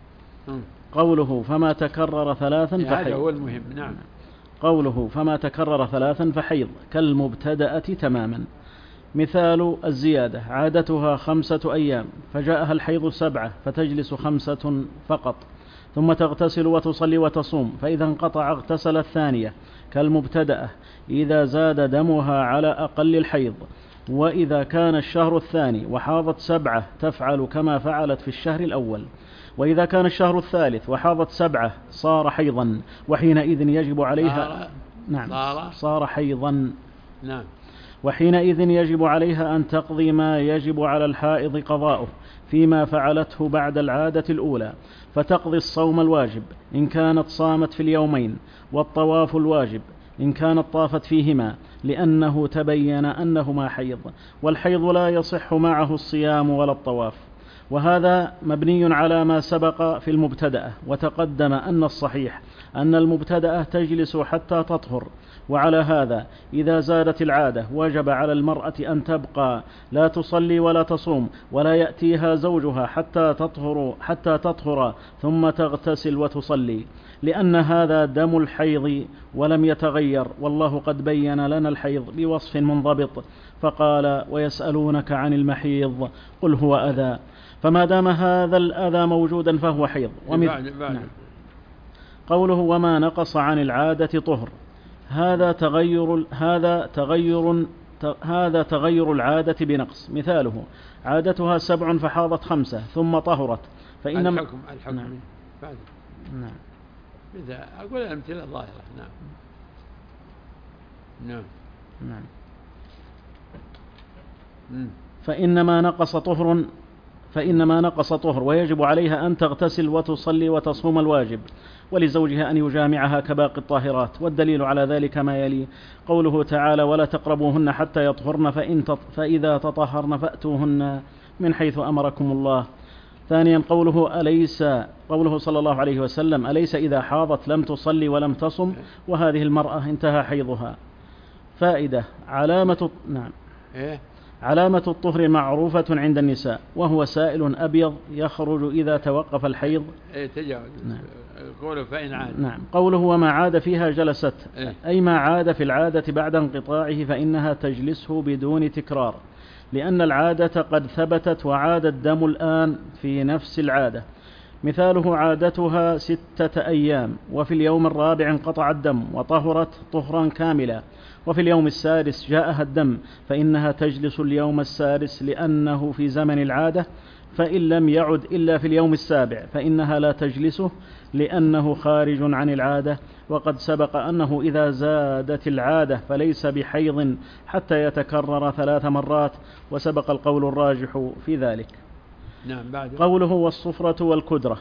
قوله فما تكرر 3 فحيض. هذا هو المهم. نعم. قوله فما تكرر 3 فحيض كالمبتدأة تماما. مثال الزيادة عادتها 5 أيام فجاءها الحيض 7 فتجلس 5 فقط ثم تغتسل وتصلي وتصوم، فإذا انقطع اغتسلت 2 كالمبتدأة إذا زاد دمها على أقل الحيض. وإذا كان الشهر 2 وحاضت 7 تفعل كما فعلت في الشهر الأول. وإذا كان الشهر 3 وحاضت 7 صار حيضا وحينئذ يجب عليها صار حيضا. نعم. وحينئذ يجب عليها أن تقضي ما يجب على الحائض قضاؤه فيما فعلته بعد العادة الأولى، فتقضي الصوم الواجب إن كانت صامت في اليومين، والطواف الواجب إن كانت طافت فيهما، لأنه تبين أنهما حيض، والحيض لا يصح معه الصيام ولا الطواف. وهذا مبني على ما سبق في المبتدأة، وتقدم أن الصحيح أن المبتدأة تجلس حتى تطهر. وعلى هذا إذا زادت العادة وجب على المرأة أن تبقى لا تصلي ولا تصوم ولا يأتيها زوجها حتى تطهر ثم تغتسل وتصلي، لأن هذا دم الحيض ولم يتغير، والله قد بين لنا الحيض بوصف منضبط فقال ويسألونك عن المحيض قل هو أذى، فما دام هذا الأذى موجودا فهو حيض. نعم. قوله وما نقص عن العادة طهر، هذا تغير العادة بنقص. مثاله عادتها 7 فحاضت 5 ثم طهرت فإنما الحكم. نعم. بعد. نعم. إذا أقول الأمثلة ظاهرة. نعم. نعم. نعم. فإنما نقص طهر ويجب عليها أن تغتسل وتصلي وتصوم الواجب، ولزوجها أن يجامعها كباقي الطاهرات. والدليل على ذلك ما يلي قوله تعالى ولا تقربوهن حتى يطهرن فإذا تطهرن فأتوهن من حيث أمركم الله. ثانيا قوله صلى الله عليه وسلم أليس إذا حاضت لم تصلي ولم تصم وهذه المرأة انتهى حيضها. فائدة علامة الطهر معروفة عند النساء، وهو سائل أبيض يخرج إذا توقف الحيض. قوله فإن عاد. نعم. قوله وما عاد فيها جلست، أي ما عاد في العادة بعد انقطاعه فإنها تجلسه بدون تكرار، لأن العادة قد ثبتت وعاد الدم الآن في نفس العادة. مثاله عادتها 6 أيام وفي اليوم الرابع انقطع الدم وطهرت طهرا كاملا، وفي اليوم السادس جاءها الدم فإنها تجلس اليوم السادس لأنه في زمن العادة، فإن لم يعد إلا في اليوم السابع فإنها لا تجلسه لأنه خارج عن العادة. وقد سبق أنه إذا زادت العادة فليس بحيض حتى يتكرر 3 مرات، وسبق القول الراجح في ذلك. نعم. بعد. قوله والصفرة والكدرة.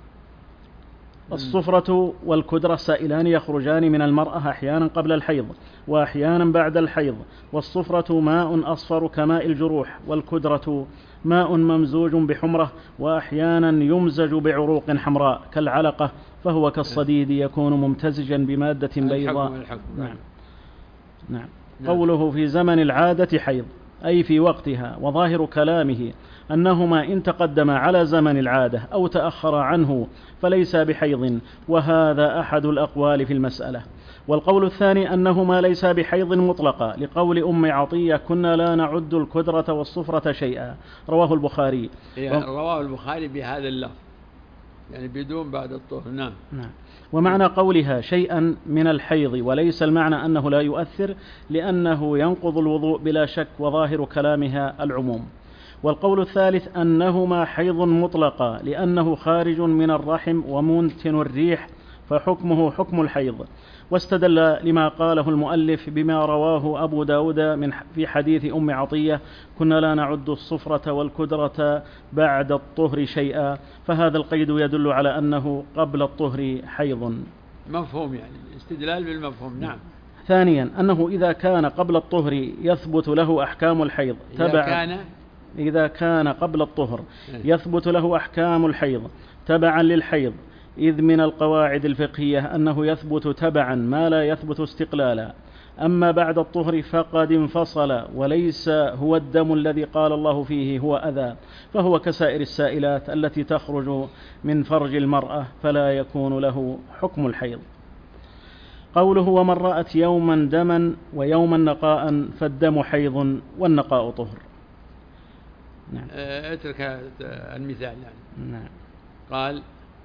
الصفرة والكدرة سائلان يخرجان من المرأة أحيانا قبل الحيض وأحيانا بعد الحيض. والصفرة ماء أصفر كماء الجروح، والكدرة ماء ممزوج بحمرة وأحيانا يمزج بعروق حمراء كالعلقة، فهو كالصديد يكون ممتزجا بمادة بيضاء. نعم. قوله في زمن العادة حيض أي في وقتها، وظاهر كلامه أنهما إن تقدما على زمن العادة أو تأخر عنه فليس بحيض، وهذا أحد الأقوال في المسألة. والقول الثاني أنهما ليس بحيض مطلقا، لقول أم عطية كنا لا نعد الكدرة والصفرة شيئا، رواه البخاري. رواه البخاري بهذا اللفظ، يعني بدون بعد الطهر. نعم. ومعنى قولها شيئا من الحيض وليس المعنى أنه لا يؤثر، لأنه ينقض الوضوء بلا شك، وظاهر كلامها العموم. والقول الثالث أنهما حيض مطلقا لأنه خارج من الرحم ومنتن الريح فحكمه حكم الحيض. واستدل لما قاله المؤلف بما رواه أبو داود في حديث أم عطية: كنا لا نعد الصفرة والكدرة بعد الطهر شيئا، فهذا القيد يدل على أنه قبل الطهر حيض. مفهوم، يعني استدلال بالمفهوم. نعم. ثانيا أنه إذا كان قبل الطهر يثبت له أحكام الحيض إذا كان قبل الطهر يثبت له أحكام الحيض تبعا للحيض، إذ من القواعد الفقهية أنه يثبت تبعا ما لا يثبت استقلالا. أما بعد الطهر فقد انفصل، وليس هو الدم الذي قال الله فيه هو أذى، فهو كسائر السائلات التي تخرج من فرج المرأة، فلا يكون له حكم الحيض. قوله: ومن رأت يوما دما ويوما نقاء فالدم حيض والنقاء طهر. نعم. اترك المثال يعني. نعم. قال: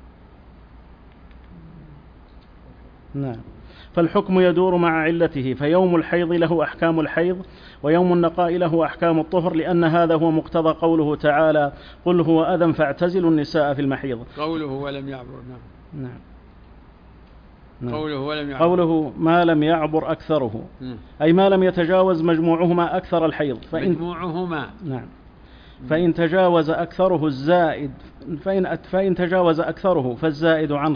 نعم. فالحكم يدور مع علته، فيوم الحيض له أحكام الحيض، ويوم النقاء له أحكام الطهر، لأن هذا هو مقتضى قوله تعالى: قل هو أذى فاعتزلوا النساء في المحيض. قوله ولم يعبر. نعم. نعم. قوله ما لم يعبر أكثره، أي ما لم يتجاوز مجموعهما أكثر الحيض. مجموعهما. نعم. فإن تجاوز أكثره الزائد فإن تجاوز أكثره فالزائد عن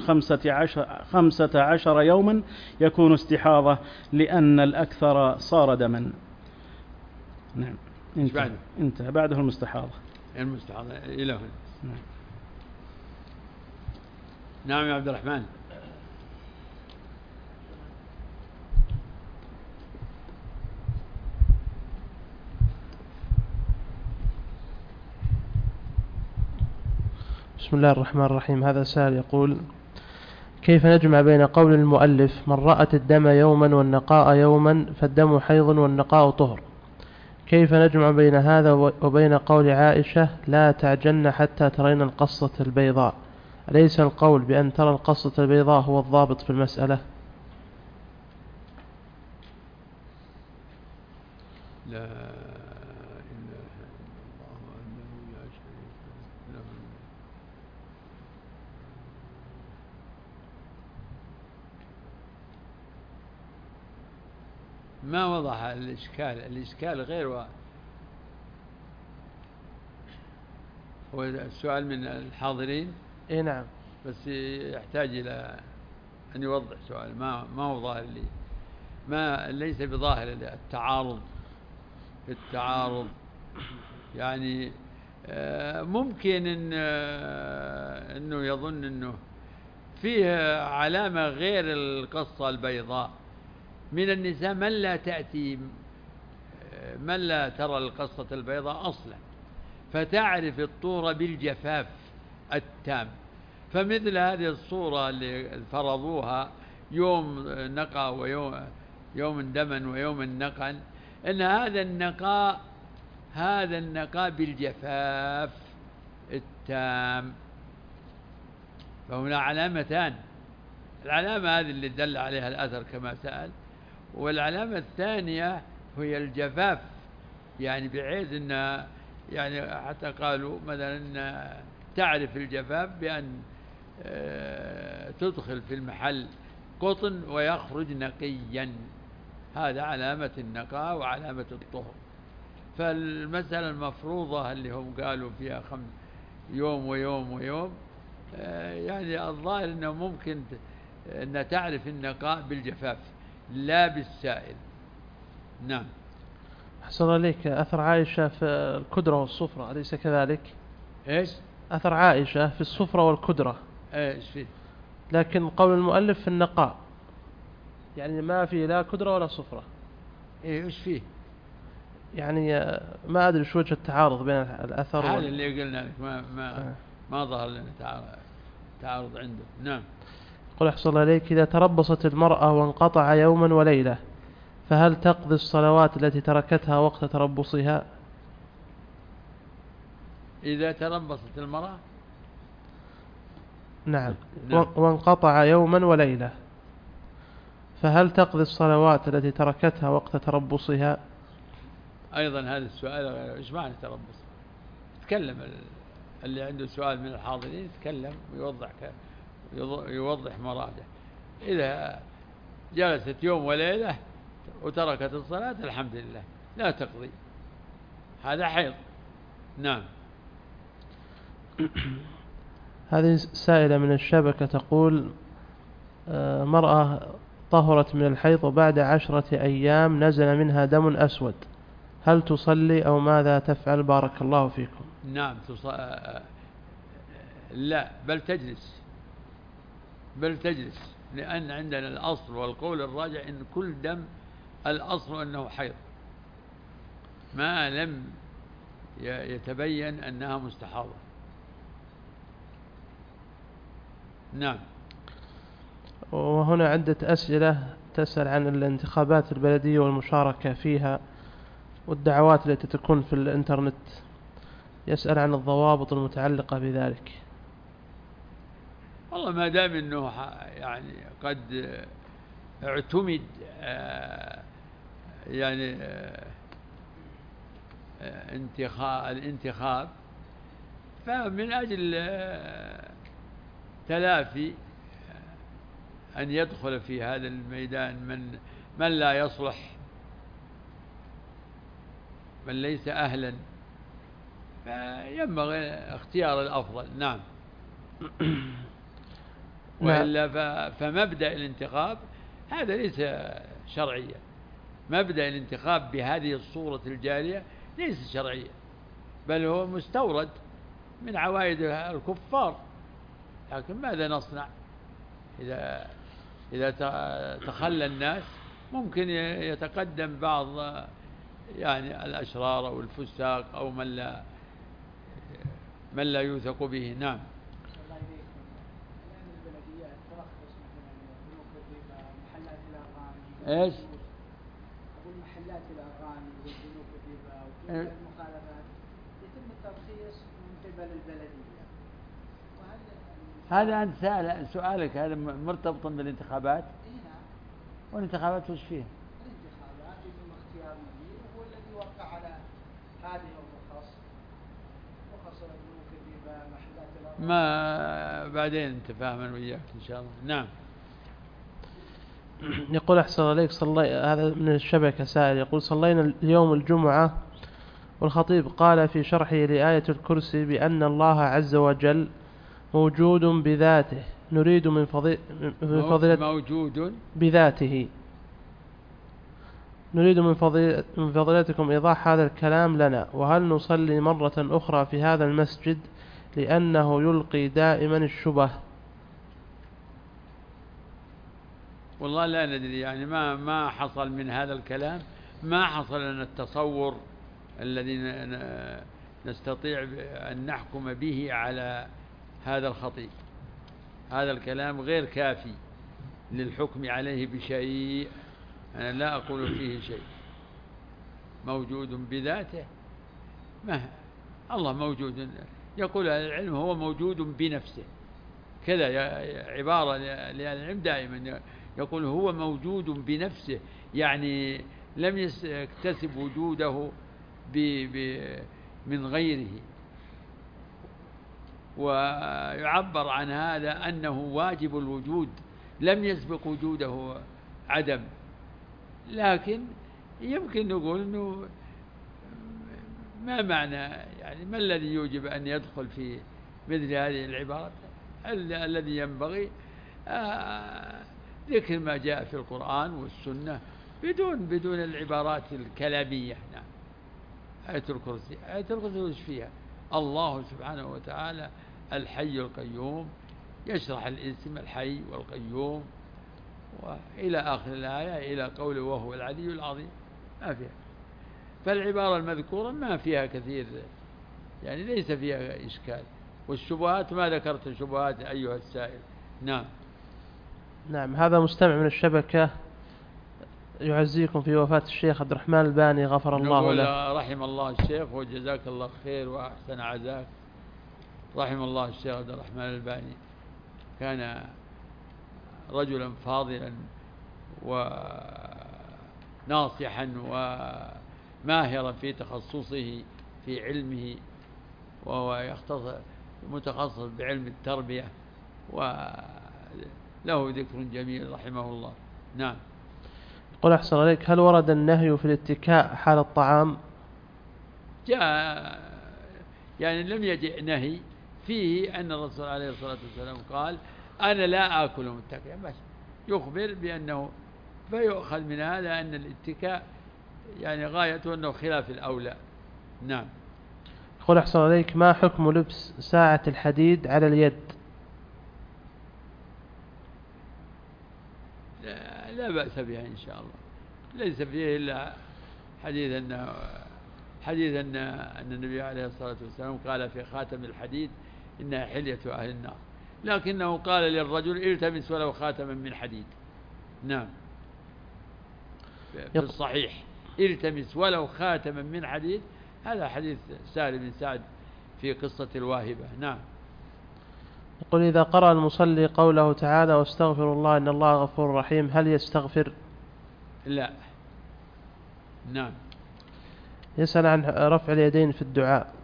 15 يوما يكون استحاضة، لأن الأكثر صار دما. نعم. انتهى بعده المستحاضة. إلى هنا. نعم يا عبد الرحمن. بسم الله الرحمن الرحيم. هذا سائل يقول: كيف نجمع بين قول المؤلف من رأت الدم يوما والنقاء يوما فالدم حيض والنقاء طهر؟ كيف نجمع بين هذا وبين قول عائشة: لا تعجلن حتى ترين القصة البيضاء؟ أليس القول بأن ترى القصة البيضاء هو الضابط في المسألة؟ لا ما وضح الإشكال غير هو السؤال من الحاضرين. إيه نعم، بس يحتاج إلى أن يوضح سؤال. ما هو ظاهر لي، ما ليس بظاهر التعارض يعني ممكن إنه يظن إنه فيه علامة غير القصة البيضاء. من النساء من لا ترى القصة البيضاء أصلا، فتعرف الطور بالجفاف التام. فمثل هذه الصورة اللي فرضوها يوم نقى ويوم دما ويوم نقا، إن هذا النقاء بالجفاف التام. فهنا علامتان: العلامة هذه اللي دل عليها الأثر كما سأل، والعلامة الثانية هي الجفاف، يعني بحيث أن يعني حتى قالوا مثلا تعرف الجفاف بأن تدخل في المحل قطن ويخرج نقيا. هذا علامة النقاء وعلامة الطهر. فالمسألة المفروضة اللي هم قالوا فيها يوم ويوم يعني الظاهر أنه ممكن أن تعرف النقاء بالجفاف لا بالسائل. نعم. أحسن عليك. أثر عائشة في الكدرة والصفرة أليس كذلك؟ إيش؟ أثر عائشة في الصفرة والكدرة. إيش فيه؟ لكن قول المؤلف في النقاء، يعني ما فيه لا كدرة ولا صفرة. إيش فيه؟ يعني ما أدري شو وجه التعارض بين الأثر هذا اللي قلنا لك ما ظهر لنا تعارض عنده. نعم. قل أحسن عليك: إذا تربصت المرأة وانقطع يوما وليلة فهل تقضي الصلوات التي تركتها وقت تربصها؟ إذا تربصت المرأة، نعم. وانقطع يوما وليلة فهل تقضي الصلوات التي تركتها وقت تربصها؟ أيضا هذا السؤال إيش معنى تربص؟ تكلم اللي عنده سؤال من الحاضرين يتكلم ويوضح يوضح مراده. إذا جلست يوم وليلة وتركت الصلاة الحمد لله لا تقضي، هذا حيض. نعم. هذه سائلة من الشبكة تقول مرأة طهرت من الحيض وبعد 10 أيام نزل منها دم أسود، هل تصلي أو ماذا تفعل؟ بارك الله فيكم. نعم لا، بل تجلس، لأن عندنا الأصل والقول الراجع إن كل دم الأصل أنه حيض ما لم يتبين أنها مستحاضة. نعم. وهنا عدة أسئلة تسأل عن الانتخابات البلدية والمشاركة فيها والدعوات التي تكون في الإنترنت، يسأل عن الضوابط المتعلقة بذلك. والله ما دام أنه يعني قد اعتمد يعني الانتخاب، فمن أجل تلافي أن يدخل في هذا الميدان من لا يصلح، من ليس أهلا، فينبغي اختيار الأفضل. نعم. وإلا فمبدأ الانتخاب هذا ليس شرعيا، مبدأ الانتخاب بهذه الصورة الجارية ليس شرعيا، بل هو مستورد من عوائد الكفار. لكن ماذا نصنع إذا تخلى الناس؟ ممكن يتقدم بعض يعني الأشرار أو الفساق أو من لا يوثق به. نعم. ايش؟ أقول محلات الأغاني والبنوك الربا وكل المخالفات يتم الترخيص من قبل البلدية. هذا أنت سؤالك هذا مرتبط بالانتخابات؟ نعم. والانتخابات وش فيه؟ الانتخابات يتم اختيار مدير هو الذي يوقع على هذه الرخص، رخص البنوك الربا محلات الأغاني. ما بعدين نتفاهم وياك إن شاء الله. نعم. يقول أحسن عليك، هذا من الشبكة سائل يقول صلينا اليوم الجمعة والخطيب قال في شرحه لآية الكرسي بأن الله عز وجل موجود بذاته، نريد من موجود بذاته، نريد من فضيلتكم إيضاح هذا الكلام لنا، وهل نصلي مرة أخرى في هذا المسجد لأنه يلقي دائما الشبه؟ والله لا ندري، يعني ما حصل من هذا الكلام، ما حصل لنا التصور الذي نستطيع أن نحكم به على هذا الخطيب. هذا الكلام غير كافي للحكم عليه بشيء، أنا لا أقول فيه شيء. موجود بذاته، ما الله موجود، يقول العلم هو موجود بنفسه، كذا عبارة للعلم دائما يقول هو موجود بنفسه، يعني لم يكتسب وجوده من غيره. ويعبر عن هذا أنه واجب الوجود، لم يسبق وجوده عدم. لكن يمكن نقول أنه ما معنى، يعني ما الذي يوجب أن يدخل في مثل هذه العبارات؟ الذي ينبغي ذكر ما جاء في القرآن والسنة بدون العبارات الكلامية. نعم. آية الكرسي وش فيها؟ الله سبحانه وتعالى الحي القيوم، يشرح الاسم الحي والقيوم وإلى آخر الآية إلى قوله وهو العلي العظيم، ما فيها. فالعبارة المذكورة ما فيها كثير، يعني ليس فيها إشكال. والشبهات ما ذكرت شبهات أيها السائل. نعم. نعم. هذا مستمع من الشبكة يعزيكم في وفاة الشيخ عبد الرحمن الباني غفر الله له. رحم الله الشيخ وجزاك الله خير وأحسن عزاك. رحم الله الشيخ عبد الرحمن الباني، كان رجلا فاضلا وناصحا وماهرا في تخصصه في علمه، وهو متخصص بعلم التربية، وكان له ذكر جميل رحمه الله. نعم. قل أحسن عليك، هل ورد النهي في الاتكاء حال الطعام؟ جاء يعني لم يجئ نهي فيه أن الرسول عليه الصلاة والسلام قال أنا لا آكل متكئا، بس يخبر بأنه، فيؤخذ من هذا أن الاتكاء يعني غايته أنه خلاف الأولى. نعم. قل أحسن عليك، ما حكم لبس ساعة الحديد على اليد؟ لا بأس بها إن شاء الله، ليس فيه إلا حديث أن النبي عليه الصلاة والسلام قال في خاتم الحديد إنها حلية أهل النار، لكنه قال للرجل التمس ولو خاتما من حديد. نعم، في الصحيح التمس ولو خاتما من حديد، هذا حديث سهل بن سعد في قصة الواهبة. نعم. يقول إذا قرأ المصلي قوله تعالى واستغفر الله إن الله غفور رحيم، هل يستغفر؟ لا. نعم. يسأل عن رفع اليدين في الدعاء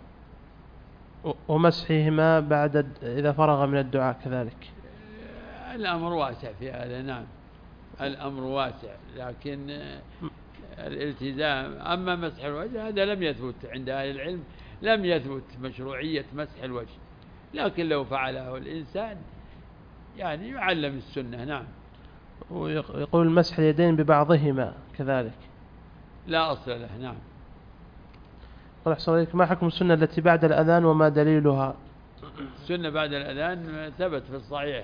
ومسحهما بعد إذا فرغ من الدعاء كذلك. الأمر واسع في هذا. نعم، الأمر واسع، لكن الالتزام. أما مسح الوجه هذا لم يثبت عند أهل العلم، لم يثبت مشروعية مسح الوجه، لكن لو فعله الإنسان يعني يعلم السنة. نعم. ويقول مسح اليدين ببعضهما كذلك لا أصل له. نعم. قل أحسن عليك، ما حكم السنة التي بعد الأذان وما دليلها؟ السنة بعد الأذان ثبت في الصحيح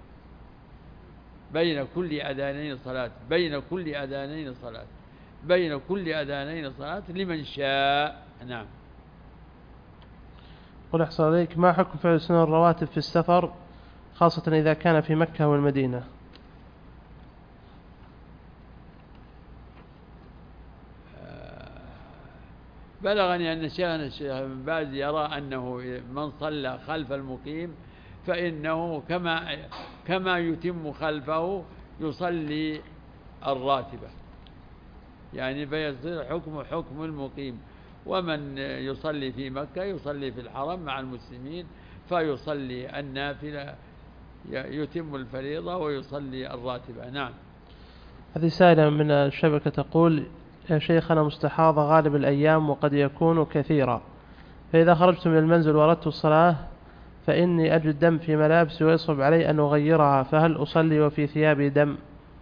بين كل أذانين صلاة، بين كل أذانين صلاة، بين كل أذانين صلاة لمن شاء. نعم. قل أحسن عليك، ما حكم فعل سنن الرواتب في السفر خاصة إذا كان في مكة والمدينة؟ بلغني أن شيخنا الشيخ ابن باز يرى أنه من صلى خلف المقيم فإنه كما يتم خلفه يصلي الراتبة، يعني فيصير حكم المقيم، ومن يصلي في مكة يصلي في الحرم مع المسلمين فيصلي النافلة، يتم الفريضة ويصلي الراتبة. نعم. هذه سائلة من الشبكة تقول: يا شيخنا مستحاضة غالب الأيام وقد يكون كثيرا، فإذا خرجت من المنزل وردت الصلاة فإني أجد دم في ملابسي ويصعب علي أن أغيرها، فهل أصلي وفي ثيابي دم؟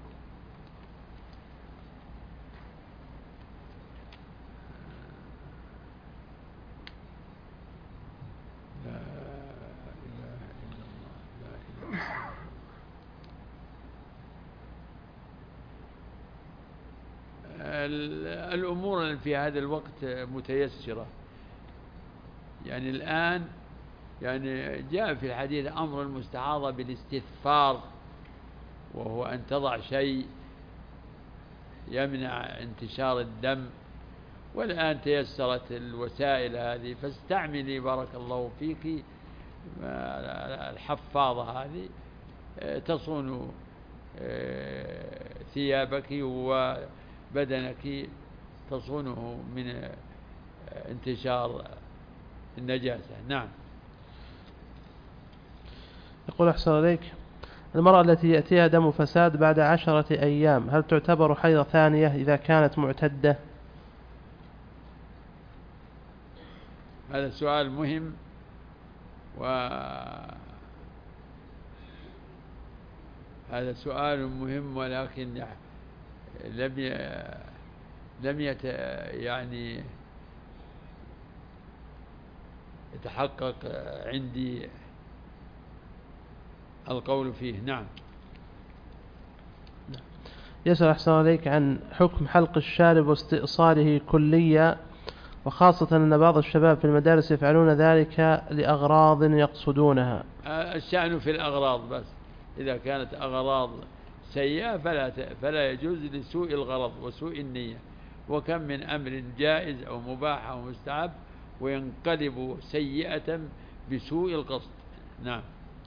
الأمور في هذا الوقت متيسرة، يعني الآن يعني جاء في الحديث أمر المستحاضة بالاستثفار، وهو أن تضع شيء يمنع انتشار الدم، والآن تيسرت الوسائل هذه، فاستعملي بارك الله فيك الحفاظة هذه تصون ثيابك وبدنك، تصونه من انتشار النجاسة. نعم. يقول أحسن عليك، المرأة التي يأتيها دم فساد بعد 10 أيام هل تعتبر حيض ثانية إذا كانت معتدة؟ هذا سؤال مهم، هذا سؤال مهم، ولكن لم يعني يتحقق عندي القول فيه. نعم. يسأل أحسن عليك عن حكم حلق الشارب واستئصاله كليا، وخاصة أن بعض الشباب في المدارس يفعلون ذلك لأغراض يقصدونها. الشأن في الأغراض، بس إذا كانت أغراض سيئة فلا يجوز لسوء الغرض وسوء النية، وكم من أمر جائز أو مباح أو مستحب وينقلب سيئة بسوء القصد. نعم.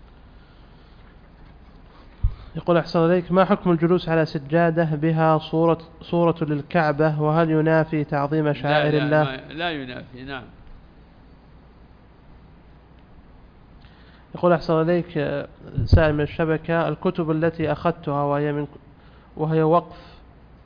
يقول أحسن عليك، ما حكم الجلوس على سجادة بها صورة للكعبة، وهل ينافي تعظيم شعائر الله؟ لا ينافي. نعم. يقول أحسن إليك سائل من الشبكة: الكتب التي أخذتها وهي وقف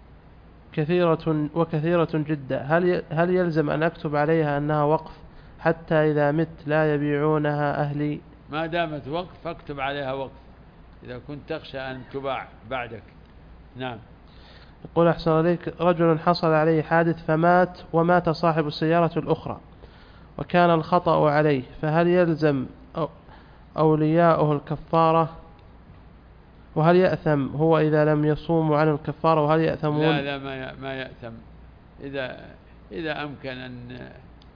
كثيرة جدا، هل يلزم أن أكتب عليها أنها وقف حتى إذا مت لا يبيعونها أهلي؟ ما دامت وقف فاكتب عليها وقف إذا كنت تخشى أن تباع بعدك. نعم. يقول أحسن إليك: رجل حصل عليه حادث فمات ومات صاحب السيارة الأخرى وكان الخطأ عليه، فهل يلزم أولياؤه الكفارة؟ وهل يأثم هو إذا لم يصوموا عن الكفارة؟ وهل يأثمون؟ لا ما يأثم إذا أمكن أن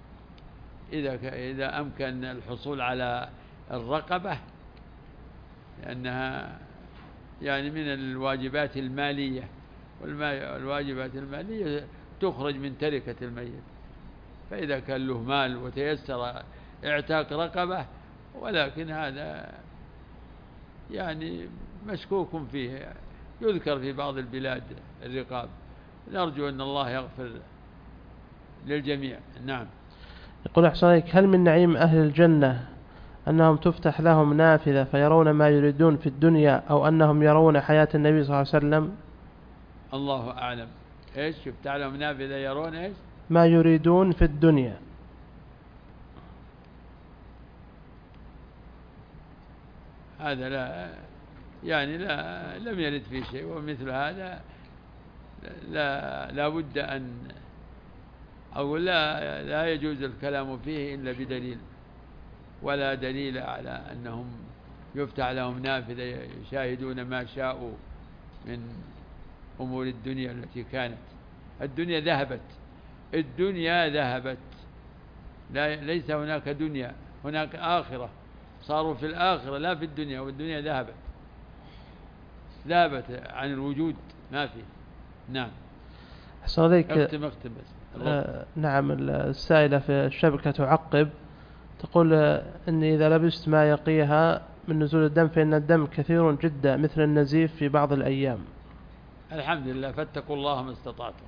إذا أمكن الحصول على الرقبة، لأنها يعني من الواجبات المالية، والواجبات المالية تخرج من تركة الميت، فإذا كان له مال وتيسر اعتاق رقبة، ولكن هذا يعني مشكوك فيه، يذكر في بعض البلاد الرقاب، نرجو أن الله يغفر للجميع. نعم. يقول أحسن عليك: هل من نعيم أهل الجنة أنهم تفتح لهم نافذة فيرون ما يريدون في الدنيا، أو أنهم يرون حياة النبي صلى الله عليه وسلم؟ الله أعلم. إيش يفتح لهم نافذة يرون إيش؟ ما يريدون في الدنيا. هذا لم يرد فيه شيء، ومثل هذا لا بد أن أو لا يجوز الكلام فيه إلا بدليل، ولا دليل على أنهم يفتح لهم نافذة يشاهدون ما شاءوا من أمور الدنيا التي كانت. الدنيا ذهبت، ليس هناك دنيا، هناك آخرة، صاروا في الآخرة لا في الدنيا، والدنيا ذهبت عن الوجود، ما في. نعم. أحسن عليك. اختم بس. نعم. السائلة في الشبكة تعقب تقول أني إذا لبست ما يقيها من نزول الدم فإن الدم كثير جدا مثل النزيف في بعض الأيام. الحمد لله، فاتقوا الله ما استطعتم.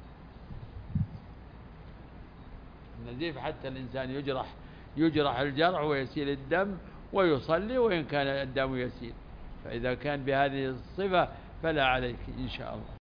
النزيف حتى الإنسان يجرح الجرح ويسيل الدم ويصلي وإن كان الدم يسيل، فإذا كان بهذه الصفة فلا عليك إن شاء الله.